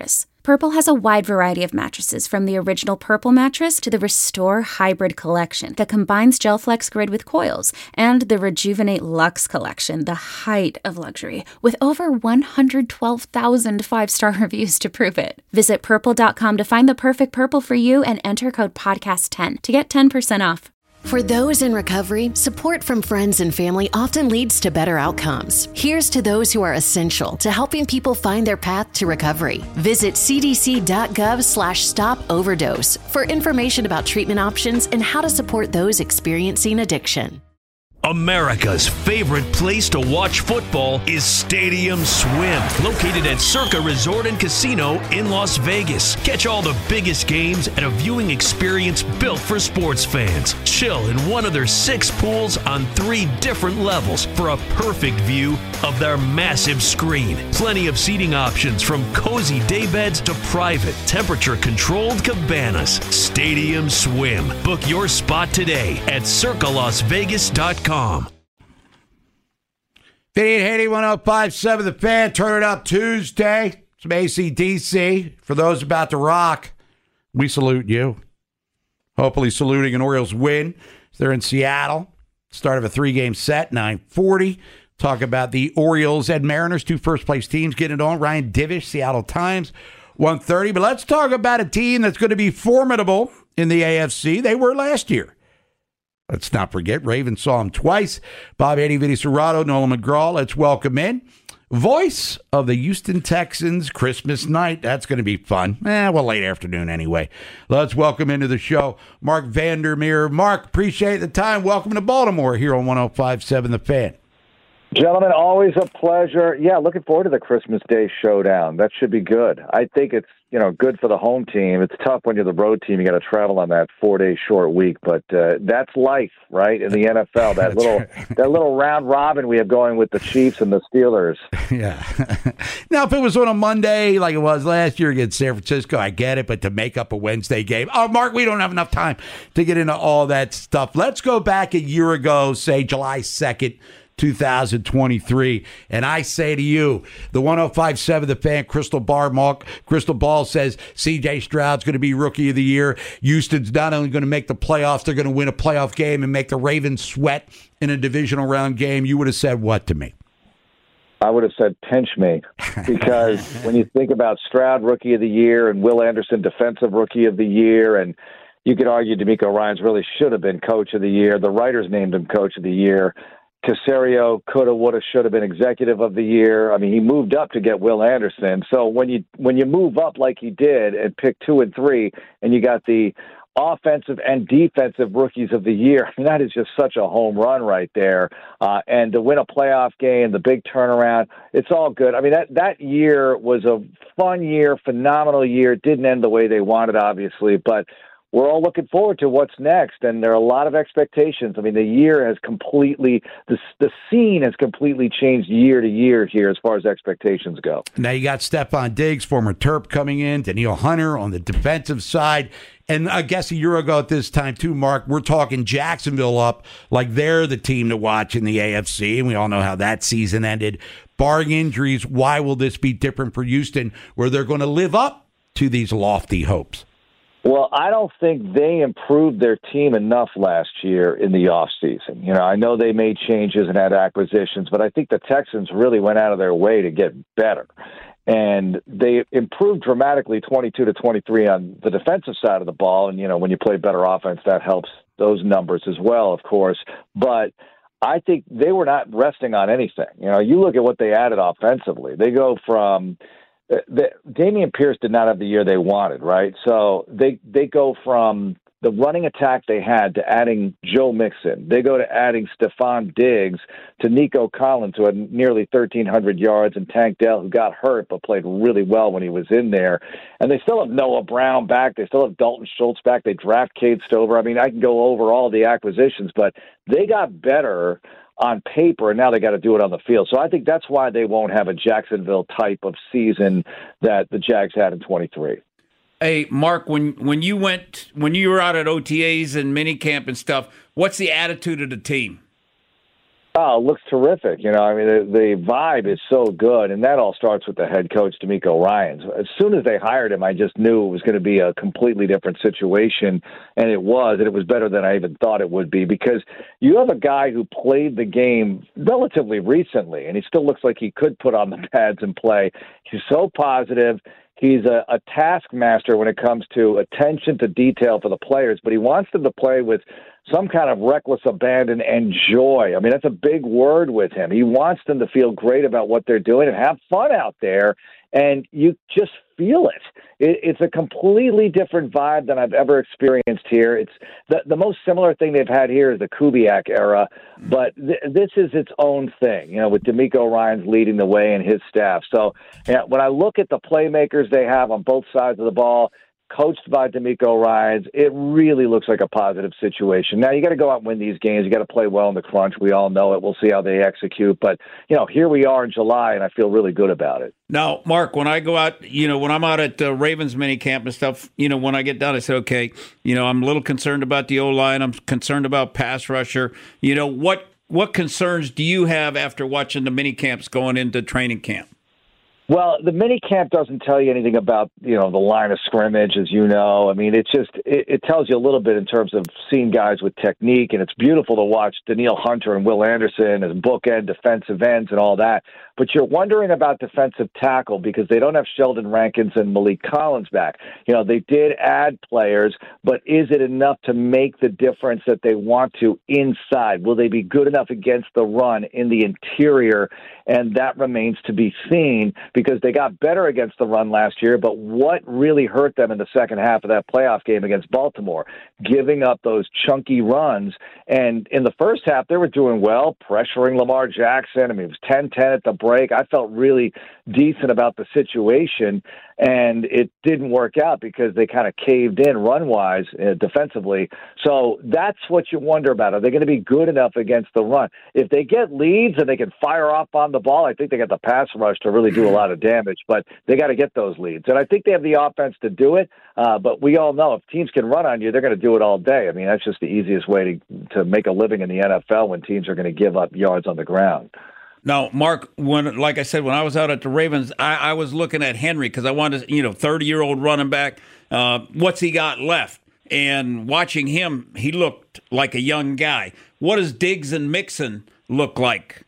Purple has a wide variety of mattresses, from the original Purple mattress to the Restore Hybrid collection that combines GelFlex Grid with coils, and the Rejuvenate Luxe collection, the height of luxury, with over 112,000 5-star reviews to prove it. Visit Purple.com to find the perfect Purple for you and enter code PODCAST10 to get 10% off. For those in recovery, support from friends and family often leads to better outcomes. Here's to those who are essential to helping people find their path to recovery. Visit cdc.gov/stop-overdose for information about treatment options and how to support those experiencing addiction. America's favorite place to watch football is Stadium Swim, located at Circa Resort and Casino in Las Vegas. Catch all the biggest games at a viewing experience built for sports fans. Chill in one of their 6 pools on 3 different levels for a perfect view of their massive screen. Plenty of seating options, from cozy daybeds to private, temperature-controlled cabanas. Stadium Swim. Book your spot today at circalasvegas.com. 5880-1057 The Fan. Turn it up Tuesday. Some AC/DC. For those about to rock, we salute you. Hopefully saluting an Orioles win. They're in Seattle. Start of a 3-game set, 9:40. Talk about the Orioles and Mariners, 2 first-place teams getting it on. Ryan Divish, Seattle Times, 1:30. But let's talk about a team that's going to be formidable in the AFC. They were last year. Let's not forget, Ravens saw him twice. Bob Eddie, Vinny Serrato, Nolan McGraw. Let's welcome in voice of the Houston Texans Christmas night. That's going to be fun. Late afternoon anyway. Let's welcome into the show Mark Vandermeer. Mark, appreciate the time. Welcome to Baltimore here on 105.7 The Fan. Gentlemen, always a pleasure. Yeah, looking forward to the Christmas Day showdown. That should be good. I think it's, good for the home team. It's tough when you're the road team. You got to travel on that 4-day short week, but that's life, right? In the NFL, that little round robin we have going with the Chiefs and the Steelers. Yeah. Now, if it was on a Monday like it was last year against San Francisco, I get it, but to make up a Wednesday game, Mark, we don't have enough time to get into all that stuff. Let's go back a year ago, say July 2nd, 2023, and I say to you, the 105.7 The Fan Crystal Ball says C.J. Stroud's going to be Rookie of the Year. Houston's not only going to make the playoffs, they're going to win a playoff game and make the Ravens sweat in a divisional round game. You would have said what to me? I would have said pinch me, because when you think about Stroud Rookie of the Year and Will Anderson Defensive Rookie of the Year, and you could argue DeMeco Ryans really should have been Coach of the Year. The writers named him Coach of the Year. Caserio coulda, woulda, should have been Executive of the Year. I mean, he moved up to get Will Anderson. So when you move up like he did and pick 2 and 3, and you got the offensive and defensive Rookies of the Year, I mean, that is just such a home run right there. And to win a playoff game, the big turnaround, it's all good. I mean, that year was a fun year, phenomenal year. It didn't end the way they wanted, obviously, but we're all looking forward to what's next, and there are a lot of expectations. I mean, the year has completely, the scene has completely changed year to year here as far as expectations go. Now you got Stephon Diggs, former Terp, coming in, Danielle Hunter on the defensive side. And I guess a year ago at this time, too, Mark, we're talking Jacksonville up like they're the team to watch in the AFC, and we all know how that season ended. Barring injuries, why will this be different for Houston, where they're going to live up to these lofty hopes? Well, I don't think they improved their team enough last year in the offseason. I know they made changes and had acquisitions, but I think the Texans really went out of their way to get better. And they improved dramatically 22-23 on the defensive side of the ball. And, when you play better offense, that helps those numbers as well, of course. But I think they were not resting on anything. You look at what they added offensively. They go from Dameon Pierce did not have the year they wanted, right? So they go from the running attack they had to adding Joe Mixon. They go to adding Stephon Diggs, to Nico Collins, who had nearly 1,300 yards, and Tank Dell, who got hurt but played really well when he was in there. And they still have Noah Brown back. They still have Dalton Schultz back. They draft Cade Stover. I mean, I can go over all the acquisitions, but they got better on paper, and now they got to do it on the field. So I think that's why they won't have a Jacksonville type of season that the Jags had in 23. Hey, Mark, when you were out at OTAs and minicamp and stuff, what's the attitude of the team? Oh, it looks terrific. You know, I mean, the vibe is so good, and that all starts with the head coach, DeMeco Ryans. As soon as they hired him, I just knew it was going to be a completely different situation, and it was better than I even thought it would be, because you have a guy who played the game relatively recently, and he still looks like he could put on the pads and play. He's so positive. He's a taskmaster when it comes to attention to detail for the players, but he wants them to play with some kind of reckless abandon and joy. I mean, that's a big word with him. He wants them to feel great about what they're doing and have fun out there, and you just feel it. It's a completely different vibe than I've ever experienced here. It's the most similar thing they've had here is the Kubiak era, but this is its own thing, you know, with DeMeco Ryans leading the way and his staff. So when I look at the playmakers they have on both sides of the ball, coached by DeMeco Ryans, it really looks like a positive situation. Now, you got to go out and win these games. You got to play well in the crunch. We all know it. We'll see how they execute. But, you know, here we are in July, and I feel really good about it. Now, Mark, when I go out, you know, when I'm out at Ravens minicamp and stuff, you know, when I get done, I say, okay, you know, I'm a little concerned about the O-line. I'm concerned about pass rusher. You know, what concerns do you have after watching the minicamps going into training camp? Well, the mini camp doesn't tell you anything about, you know, the line of scrimmage, as you know. I mean, it's just it tells you a little bit in terms of seeing guys with technique, and it's beautiful to watch Danielle Hunter and Will Anderson as bookend defensive ends and all that. But you're wondering about defensive tackle because they don't have Sheldon Rankins and Malik Collins back. You know, they did add players, but is it enough to make the difference that they want to inside? Will they be good enough against the run in the interior? And that remains to be seen, because they got better against the run last year, but what really hurt them in the second half of that playoff game against Baltimore? Giving up those chunky runs. And in the first half, they were doing well, pressuring Lamar Jackson. I mean, it was 10-10 at the break. I felt really decent about the situation, and it didn't work out because they kind of caved in run-wise defensively. So that's what you wonder about. Are they going to be good enough against the run? If they get leads and they can fire off on the ball, I think they got the pass rush to really do a lot of damage, but they got to get those leads. And I think they have the offense to do it, but we all know if teams can run on you, they're going to do it all day. I mean, that's just the easiest way to make a living in the NFL when teams are going to give up yards on the ground. Now, Mark, like I said, when I was out at the Ravens, I was looking at Henry because I wanted to, 30-year-old running back. What's he got left? And watching him, he looked like a young guy. What does Diggs and Mixon look like?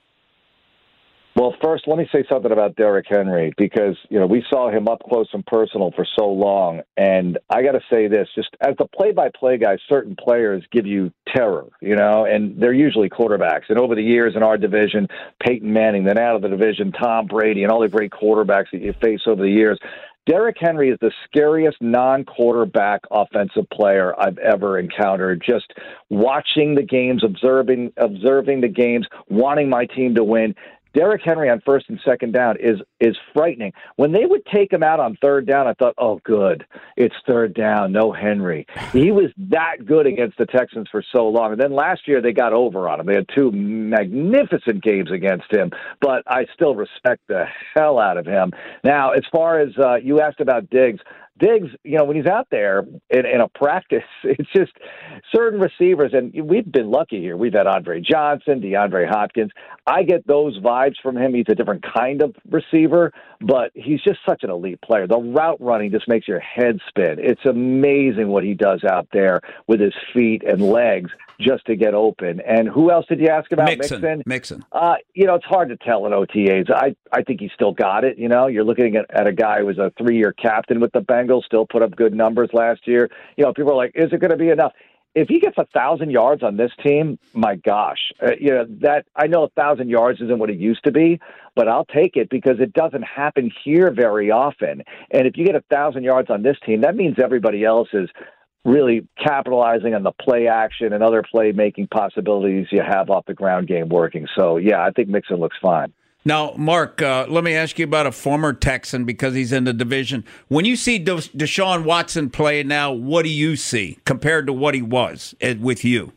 Well, first, let me say something about Derrick Henry, because, we saw him up close and personal for so long. And I got to say this, just as the play-by-play guy, certain players give you terror, and they're usually quarterbacks. And over the years in our division, Peyton Manning, then out of the division, Tom Brady, and all the great quarterbacks that you face over the years, Derrick Henry is the scariest non-quarterback offensive player I've ever encountered. Just watching the games, observing the games, wanting my team to win. Derrick Henry on first and second down is frightening. When they would take him out on third down, I thought, oh, good, it's third down, no Henry. He was that good against the Texans for so long. And then last year they got over on him. They had two magnificent games against him, but I still respect the hell out of him. Now, as far as you asked about Diggs, when he's out there in a practice, it's just certain receivers, and we've been lucky here. We've had Andre Johnson, DeAndre Hopkins. I get those vibes from him. He's a different kind of receiver, but he's just such an elite player. The route running just makes your head spin. It's amazing what he does out there with his feet and legs just to get open. And who else did you ask about? Mixon. It's hard to tell in OTAs. I think he's still got it. You're looking at a guy who was a 3-year captain with the Bengals, still put up good numbers last year. People are like, is it going to be enough? If he gets 1,000 yards on this team, my gosh, that I know 1,000 yards isn't what it used to be, but I'll take it because it doesn't happen here very often. And if you get 1,000 yards on this team, that means everybody else is really capitalizing on the play action and other play-making possibilities you have off the ground game working. So, yeah, I think Mixon looks fine. Now, Mark, let me ask you about a former Texan because he's in the division. When you see Deshaun Watson play now, what do you see compared to what he was with you?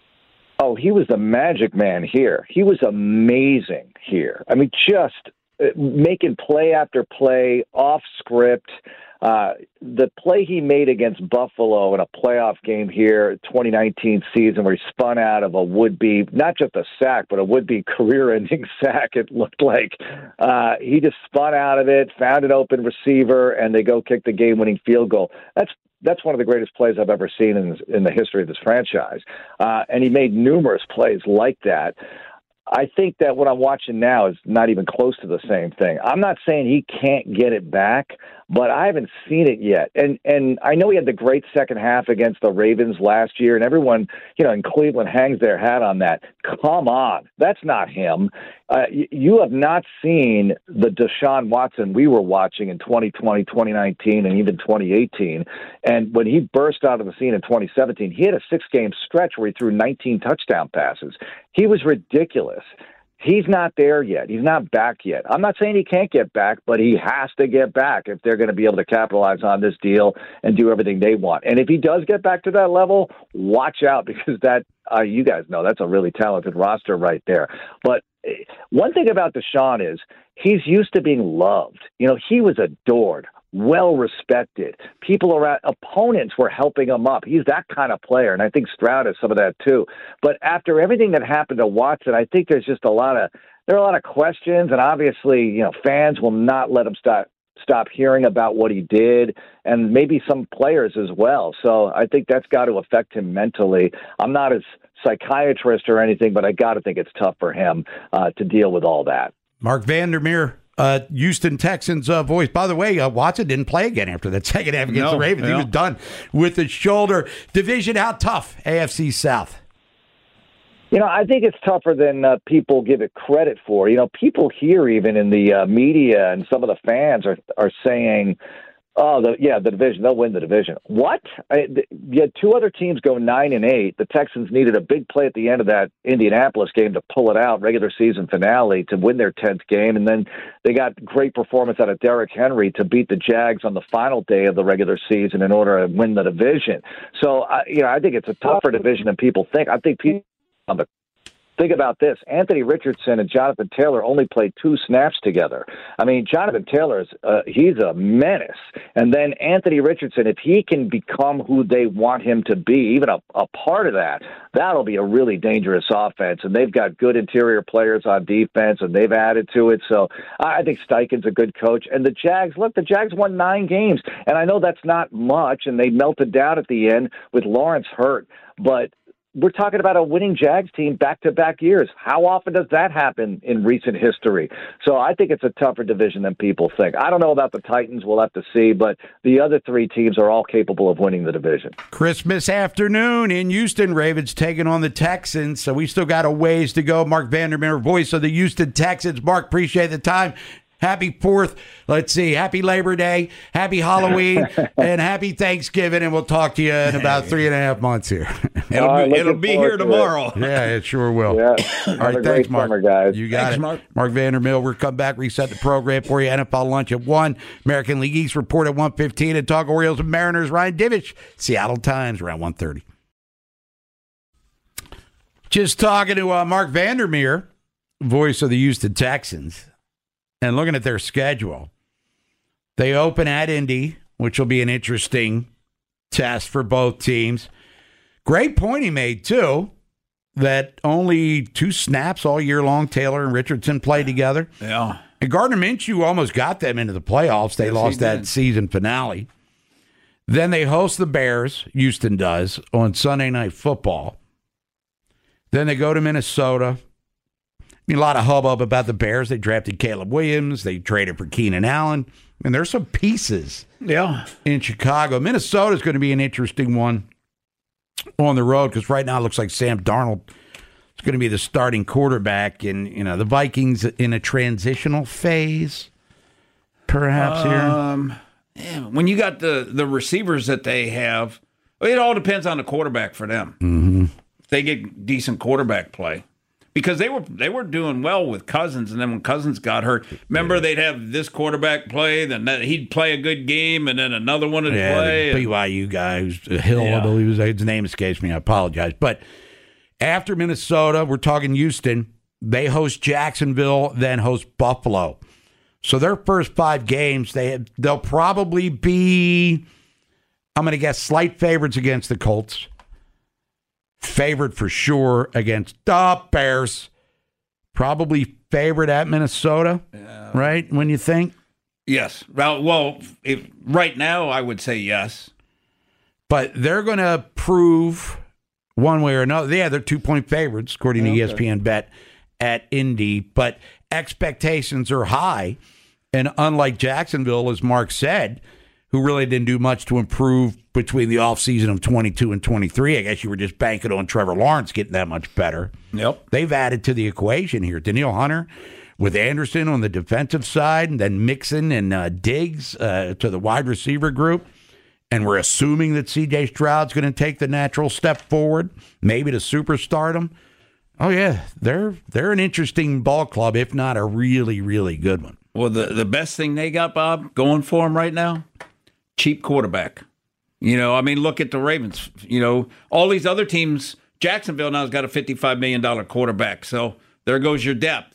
Oh, he was the magic man here. He was amazing here. I mean, just making play after play, off script. The play he made against Buffalo in a playoff game here, 2019 season, where he spun out of a would-be, not just a sack, but a would-be career-ending sack, it looked like. He just spun out of it, found an open receiver, and they go kick the game-winning field goal. That's one of the greatest plays I've ever seen in the history of this franchise. And he made numerous plays like that. I think that what I'm watching now is not even close to the same thing. I'm not saying he can't get it back, but I haven't seen it yet. And I know he had the great second half against the Ravens last year, and everyone, in Cleveland hangs their hat on that. Come on. That's not him. You have not seen the Deshaun Watson we were watching in 2020, 2019, and even 2018. And when he burst out of the scene in 2017, he had a 6-game stretch where he threw 19 touchdown passes. He was ridiculous. He's not there yet. He's not back yet. I'm not saying he can't get back, but he has to get back if they're going to be able to capitalize on this deal and do everything they want. And if he does get back to that level, watch out, because that, you guys know, that's a really talented roster right there. But one thing about Deshaun is he's used to being loved. He was adored, well-respected. People around, opponents were helping him up. He's that kind of player, and I think Stroud has some of that too. But after everything that happened to Watson, I think there's just there are a lot of questions, and obviously, fans will not let him stop hearing about what he did, and maybe some players as well. So I think that's got to affect him mentally. I'm not his psychiatrist or anything, but I got to think it's tough for him to deal with all that. Mark Vandermeer, Houston Texans voice. By the way, Watson didn't play again after that second half against the Ravens. He was done with the shoulder. Division, how tough? AFC South. I think it's tougher than people give it credit for. People here, even in the media, and some of the fans are saying, the division, they'll win the division. What? You had 2 other teams go 9-8. The Texans needed a big play at the end of that Indianapolis game to pull it out, regular season finale, to win their 10th game. And then they got great performance out of Derrick Henry to beat the Jags on the final day of the regular season in order to win the division. So, I think it's a tougher division than people think. I think people think about this. Anthony Richardson and Jonathan Taylor only played 2 snaps together. I mean, Jonathan Taylor, he's a menace. And then Anthony Richardson, if he can become who they want him to be, even a part of that, that'll be a really dangerous offense. And they've got good interior players on defense, and they've added to it. So I think Steichen's a good coach. And the Jags won 9 games. And I know that's not much, and they melted down at the end with Lawrence hurt. But we're talking about a winning Jags team back-to-back years. How often does that happen in recent history? So I think it's a tougher division than people think. I don't know about the Titans. We'll have to see. But the other 3 teams are all capable of winning the division. Christmas afternoon in Houston. Ravens taking on the Texans. So we still got a ways to go. Mark Vandermeer, voice of the Houston Texans. Mark, appreciate the time. Happy 4th. Let's see. Happy Labor Day. Happy Halloween. And happy Thanksgiving. And we'll talk to you in about 3.5 months here. It'll be here tomorrow. Yeah, it sure will. Yeah. All right, thanks, Mark. Summer, guys. You got thanks, it. Mark. Mark Vandermeer. We'll come back, reset the program for you. NFL lunch at 1. American League East report at 1:15. And talk Orioles and Mariners. Ryan Divish, Seattle Times, around 1:30. Just talking to Mark Vandermeer, voice of the Houston Texans. And looking at their schedule, they open at Indy, which will be an interesting test for both teams. Great point he made, too, that only 2 snaps all year long, Taylor and Richardson played together. Yeah. And Gardner Minshew almost got them into the playoffs. They lost that season finale. Then they host the Bears, Houston does, on Sunday Night Football. Then they go to Minnesota. A lot of hubbub about the Bears. They drafted Caleb Williams. They traded for Keenan Allen. And there's some pieces in Chicago. Minnesota's going to be an interesting one on the road because right now it looks like Sam Darnold is going to be the starting quarterback. And, the Vikings in a transitional phase, perhaps here. When you got the receivers that they have, it all depends on the quarterback for them. Mm-hmm. If they get decent quarterback play. Because they were doing well with Cousins, and then when Cousins got hurt, remember they'd have this quarterback play, then he'd play a good game, and then another one would play. The BYU guy, who's Hill, I believe his name escapes me. I apologize. But after Minnesota, we're talking Houston. They host Jacksonville, then host Buffalo. So their first 5 games, they'll probably be, I'm going to guess, slight favorites against the Colts. Favorite for sure against the Bears. Probably favorite at Minnesota, right? When you think? Yes. Well, right now I would say yes. But they're going to prove one way or another. Yeah, they're 2-point favorites, according to ESPN Bet at Indy. But expectations are high. And unlike Jacksonville, as Mark said, who really didn't do much to improve between the offseason of 22 and 23, I guess you were just banking on Trevor Lawrence getting that much better. Yep. They've added to the equation here. Danielle Hunter with Anderson on the defensive side, and then Mixon and Diggs to the wide receiver group. And we're assuming that C.J. Stroud's going to take the natural step forward, maybe to superstardom. Oh, yeah, they're an interesting ball club, if not a really, really good one. Well, the best thing they got, Bob, going for them right now, cheap quarterback. Look at the Ravens. All these other teams, Jacksonville now has got a $55 million quarterback. So there goes your depth.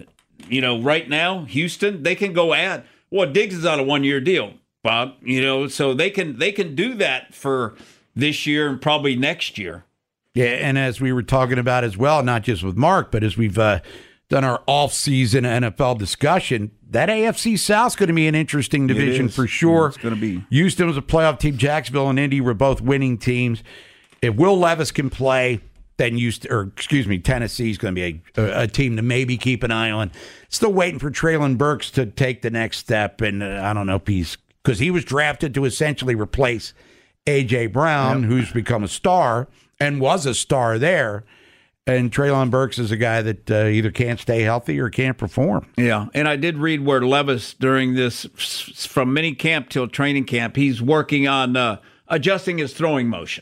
Right now, Houston, they can go add. Well, Diggs is on a 1-year deal, Bob. So they can do that for this year and probably next year. Yeah, and as we were talking about as well, not just with Mark, but as we've done our off-season NFL discussion, that AFC South's going to be an interesting division for sure. It's going to be. Houston was a playoff team. Jacksonville and Indy were both winning teams. If Will Levis can play, then Tennessee's going to be a team to maybe keep an eye on. Still waiting for Treylon Burks to take the next step, and I don't know if because he was drafted to essentially replace A.J. Brown, who's become a star and was a star there. And Treylon Burks is a guy that either can't stay healthy or can't perform. Yeah, and I did read where Levis, during this, from mini camp till training camp, he's working on adjusting his throwing motion.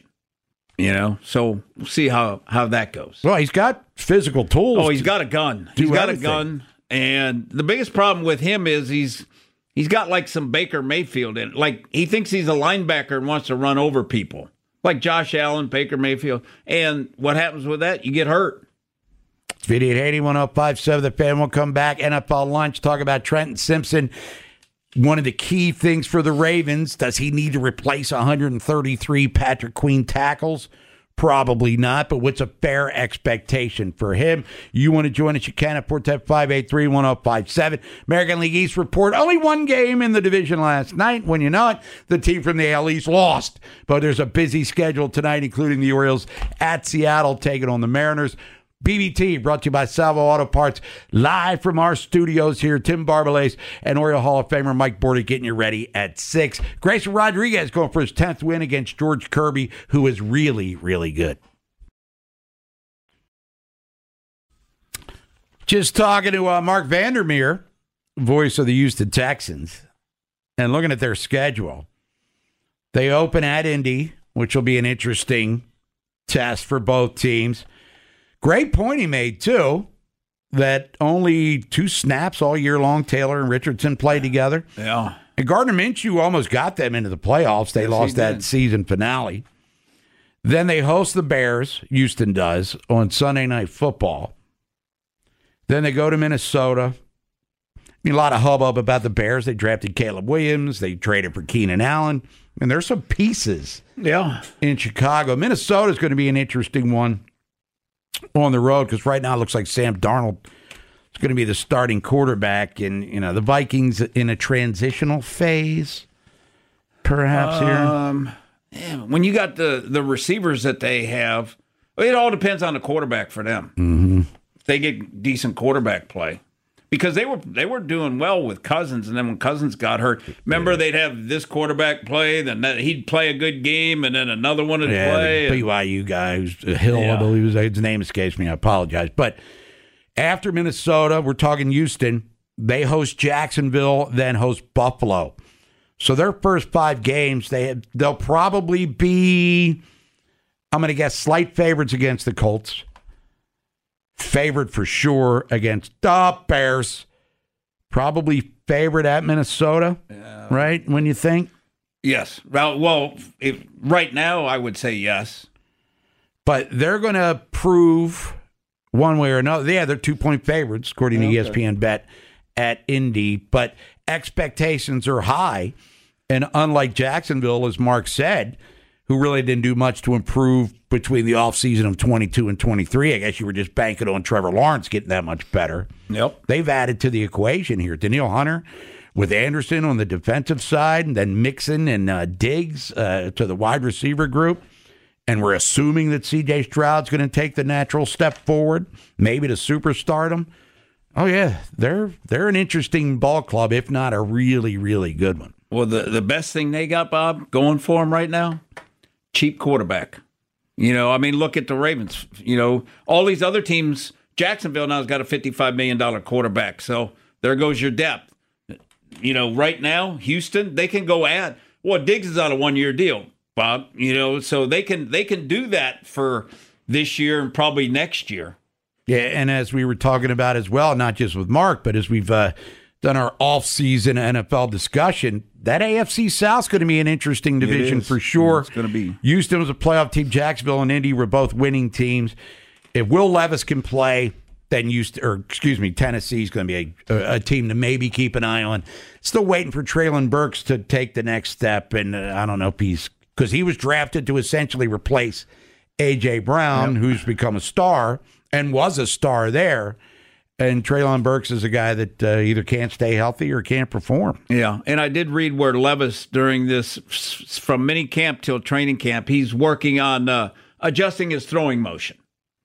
So we'll see how that goes. Well, he's got physical tools. Oh, he's got a gun. He's got a gun. And the biggest problem with him is he's got like some Baker Mayfield in it. Like, he thinks he's a linebacker and wants to run over people. Like Josh Allen, Baker Mayfield. And what happens with that? You get hurt. It's VD880 1057. The Fan will come back. NFL Lunch, talk about Trenton Simpson. One of the key things for the Ravens, does he need to replace 133 Patrick Queen tackles? Probably not, but what's a fair expectation for him? You want to join us, you can at 410-583-1057. American League East report, only one game in the division last night. When you know it, the team from the AL East lost. But there's a busy schedule tonight, including the Orioles at Seattle taking on the Mariners. BBT brought to you by Salvo Auto Parts, live from our studios here. Tim Barbalace and Oriole Hall of Famer Mike Bordy getting you ready at 6. Grayson Rodriguez going for his 10th win against George Kirby, who is really, really good. Just talking to Mark Vandermeer, voice of the Houston Texans, and looking at their schedule. They open at Indy, which will be an interesting test for both teams. Great point he made, too, that only 2 snaps all year long, Taylor and Richardson played together. Yeah. And Gardner Minshew almost got them into the playoffs. They lost that season finale. Then they host the Bears, Houston does, on Sunday Night Football. Then they go to Minnesota. A lot of hubbub about the Bears. They drafted Caleb Williams. They traded for Keenan Allen. And there's some pieces in Chicago. Minnesota's going to be an interesting one on the road, because right now it looks like Sam Darnold is going to be the starting quarterback, and the Vikings in a transitional phase, perhaps here. Yeah, when you got the receivers that they have, it all depends on the quarterback for them. Mm-hmm. If they get decent quarterback play, because they were doing well with Cousins, and then when Cousins got hurt, remember they'd have this quarterback play, then he'd play a good game, and then another one would play. The BYU guy, who's Hill, I believe his name escapes me. I apologize. But after Minnesota, we're talking Houston. They host Jacksonville, then host Buffalo. So their first 5 games, they'll probably be, I'm going to guess, slight favorites against the Colts. Favorite for sure against the Bears. Probably favorite at Minnesota, right? When you think? Yes. Well, right now I would say yes. But they're going to prove one way or another. Yeah, they're 2-point favorites, according to ESPN Bet at Indy, but expectations are high. And unlike Jacksonville, as Mark said, who really didn't do much to improve between the offseason of 22 and 23, I guess you were just banking on Trevor Lawrence getting that much better. Yep. They've added to the equation here. Danielle Hunter with Anderson on the defensive side, and then Mixon and Diggs to the wide receiver group. And we're assuming that C.J. Stroud's going to take the natural step forward, maybe to superstardom. Oh, yeah, they're an interesting ball club, if not a really, really good one. Well, the best thing they got, Bob, going for them right now, cheap quarterback. Look at the Ravens. All these other teams, Jacksonville now has got a $55 million quarterback. So there goes your depth. Right now, Houston, they can go add. Well, Diggs is on a one-year deal, Bob. So they can do that for this year and probably next year. Yeah, and as we were talking about as well, not just with Mark, but as we've done our off-season NFL discussion, that AFC South's going to be an interesting division for sure. It's going to be. Houston was a playoff team. Jacksonville and Indy were both winning teams. If Will Levis can play, then Tennessee's going to be a team to maybe keep an eye on. Still waiting for Treylon Burks to take the next step, and I don't know if because he was drafted to essentially replace A.J. Brown, who's become a star and was a star there. And Treylon Burks is a guy that either can't stay healthy or can't perform. Yeah, and I did read where Levis, during this, from mini camp till training camp, he's working on adjusting his throwing motion.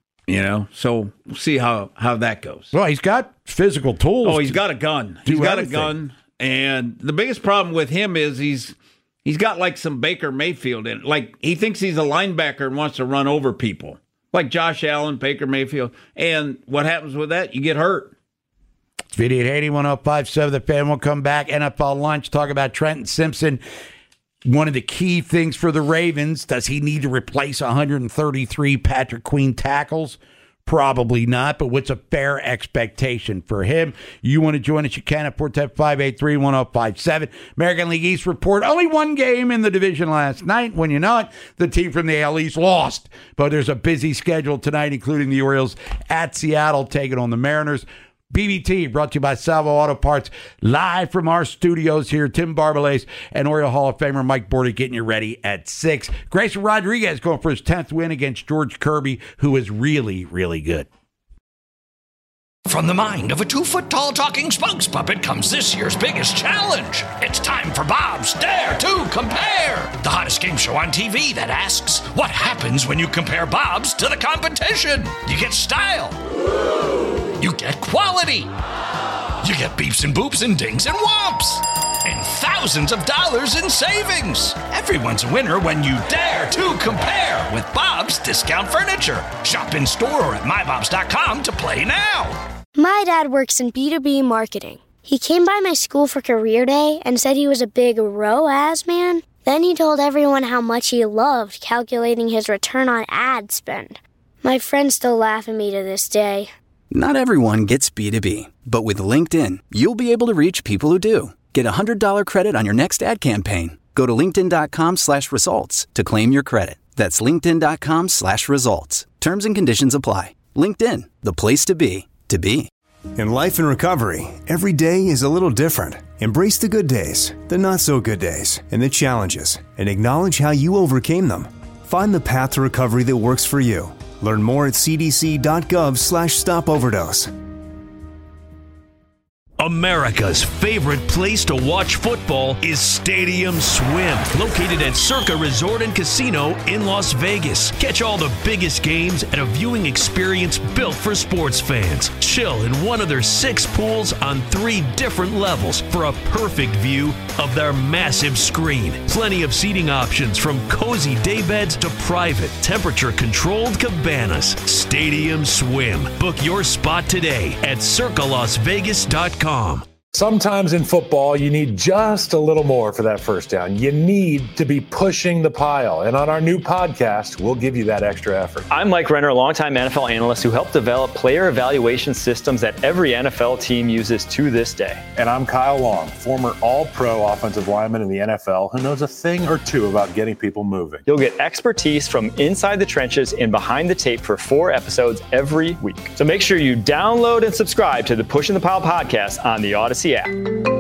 So we'll see how that goes. Well, he's got physical tools. Oh, he's got a gun. He's got a gun. And the biggest problem with him is he's got like some Baker Mayfield in it. Like, he thinks he's a linebacker and wants to run over people. Like Josh Allen, Baker Mayfield. And what happens with that? You get hurt. It's VD at 81057. The Fan will come back. NFL Lunch, talk about Trenton Simpson. One of the key things for the Ravens, does he need to replace 133 Patrick Queen tackles? Probably not, but what's a fair expectation for him? You want to join us, you can at 410-583-1057. American League East report, only one game in the division last night. When you know it, the team from the AL East lost. But there's a busy schedule tonight, including the Orioles at Seattle taking on the Mariners. BBT brought to you by Salvo Auto Parts, live from our studios here. Tim Barbalace and Oriole Hall of Famer Mike Bordy getting you ready at 6. Grayson Rodriguez going for his 10th win against George Kirby, who is really, really good. From the mind of a 2-foot-tall talking spokes puppet comes this year's biggest challenge. It's time for Bob's Dare to Compare, the hottest game show on TV that asks, what happens when you compare Bob's to the competition? You get style. You get quality. You get beeps and boops and dings and whomps. And thousands of dollars in savings. Everyone's a winner when you dare to compare with Bob's Discount Furniture. Shop in store or at mybobs.com to play now. My dad works in B2B marketing. He came by my school for career day and said he was a big ROAS man. Then he told everyone how much he loved calculating his return on ad spend. My friends still laugh at me to this day. Not everyone gets B2B, but with LinkedIn, you'll be able to reach people who do. Get a $100 credit on your next ad campaign. Go to linkedin.com/results to claim your credit. That's linkedin.com/results. Terms and conditions apply. LinkedIn, the place to be, to be. In life and recovery, every day is a little different. Embrace the good days, the not so good days, and the challenges, and acknowledge how you overcame them. Find the path to recovery that works for you. Learn more at cdc.gov/stopoverdose. America's favorite place to watch football is Stadium Swim, located at Circa Resort and Casino in Las Vegas. Catch all the biggest games at a viewing experience built for sports fans. Chill in one of their 6 pools on 3 different levels for a perfect view of their massive screen. Plenty of seating options from cozy daybeds to private, temperature-controlled cabanas. Stadium Swim. Book your spot today at circalasvegas.com. Sometimes in football, you need just a little more for that first down. You need to be pushing the pile. And on our new podcast, we'll give you that extra effort. I'm Mike Renner, a longtime NFL analyst who helped develop player evaluation systems that every NFL team uses to this day. And I'm Kyle Long, former All-Pro offensive lineman in the NFL who knows a thing or two about getting people moving. You'll get expertise from inside the trenches and behind the tape for 4 episodes every week. So make sure you download and subscribe to the Pushing the Pile podcast on the Odyssey app.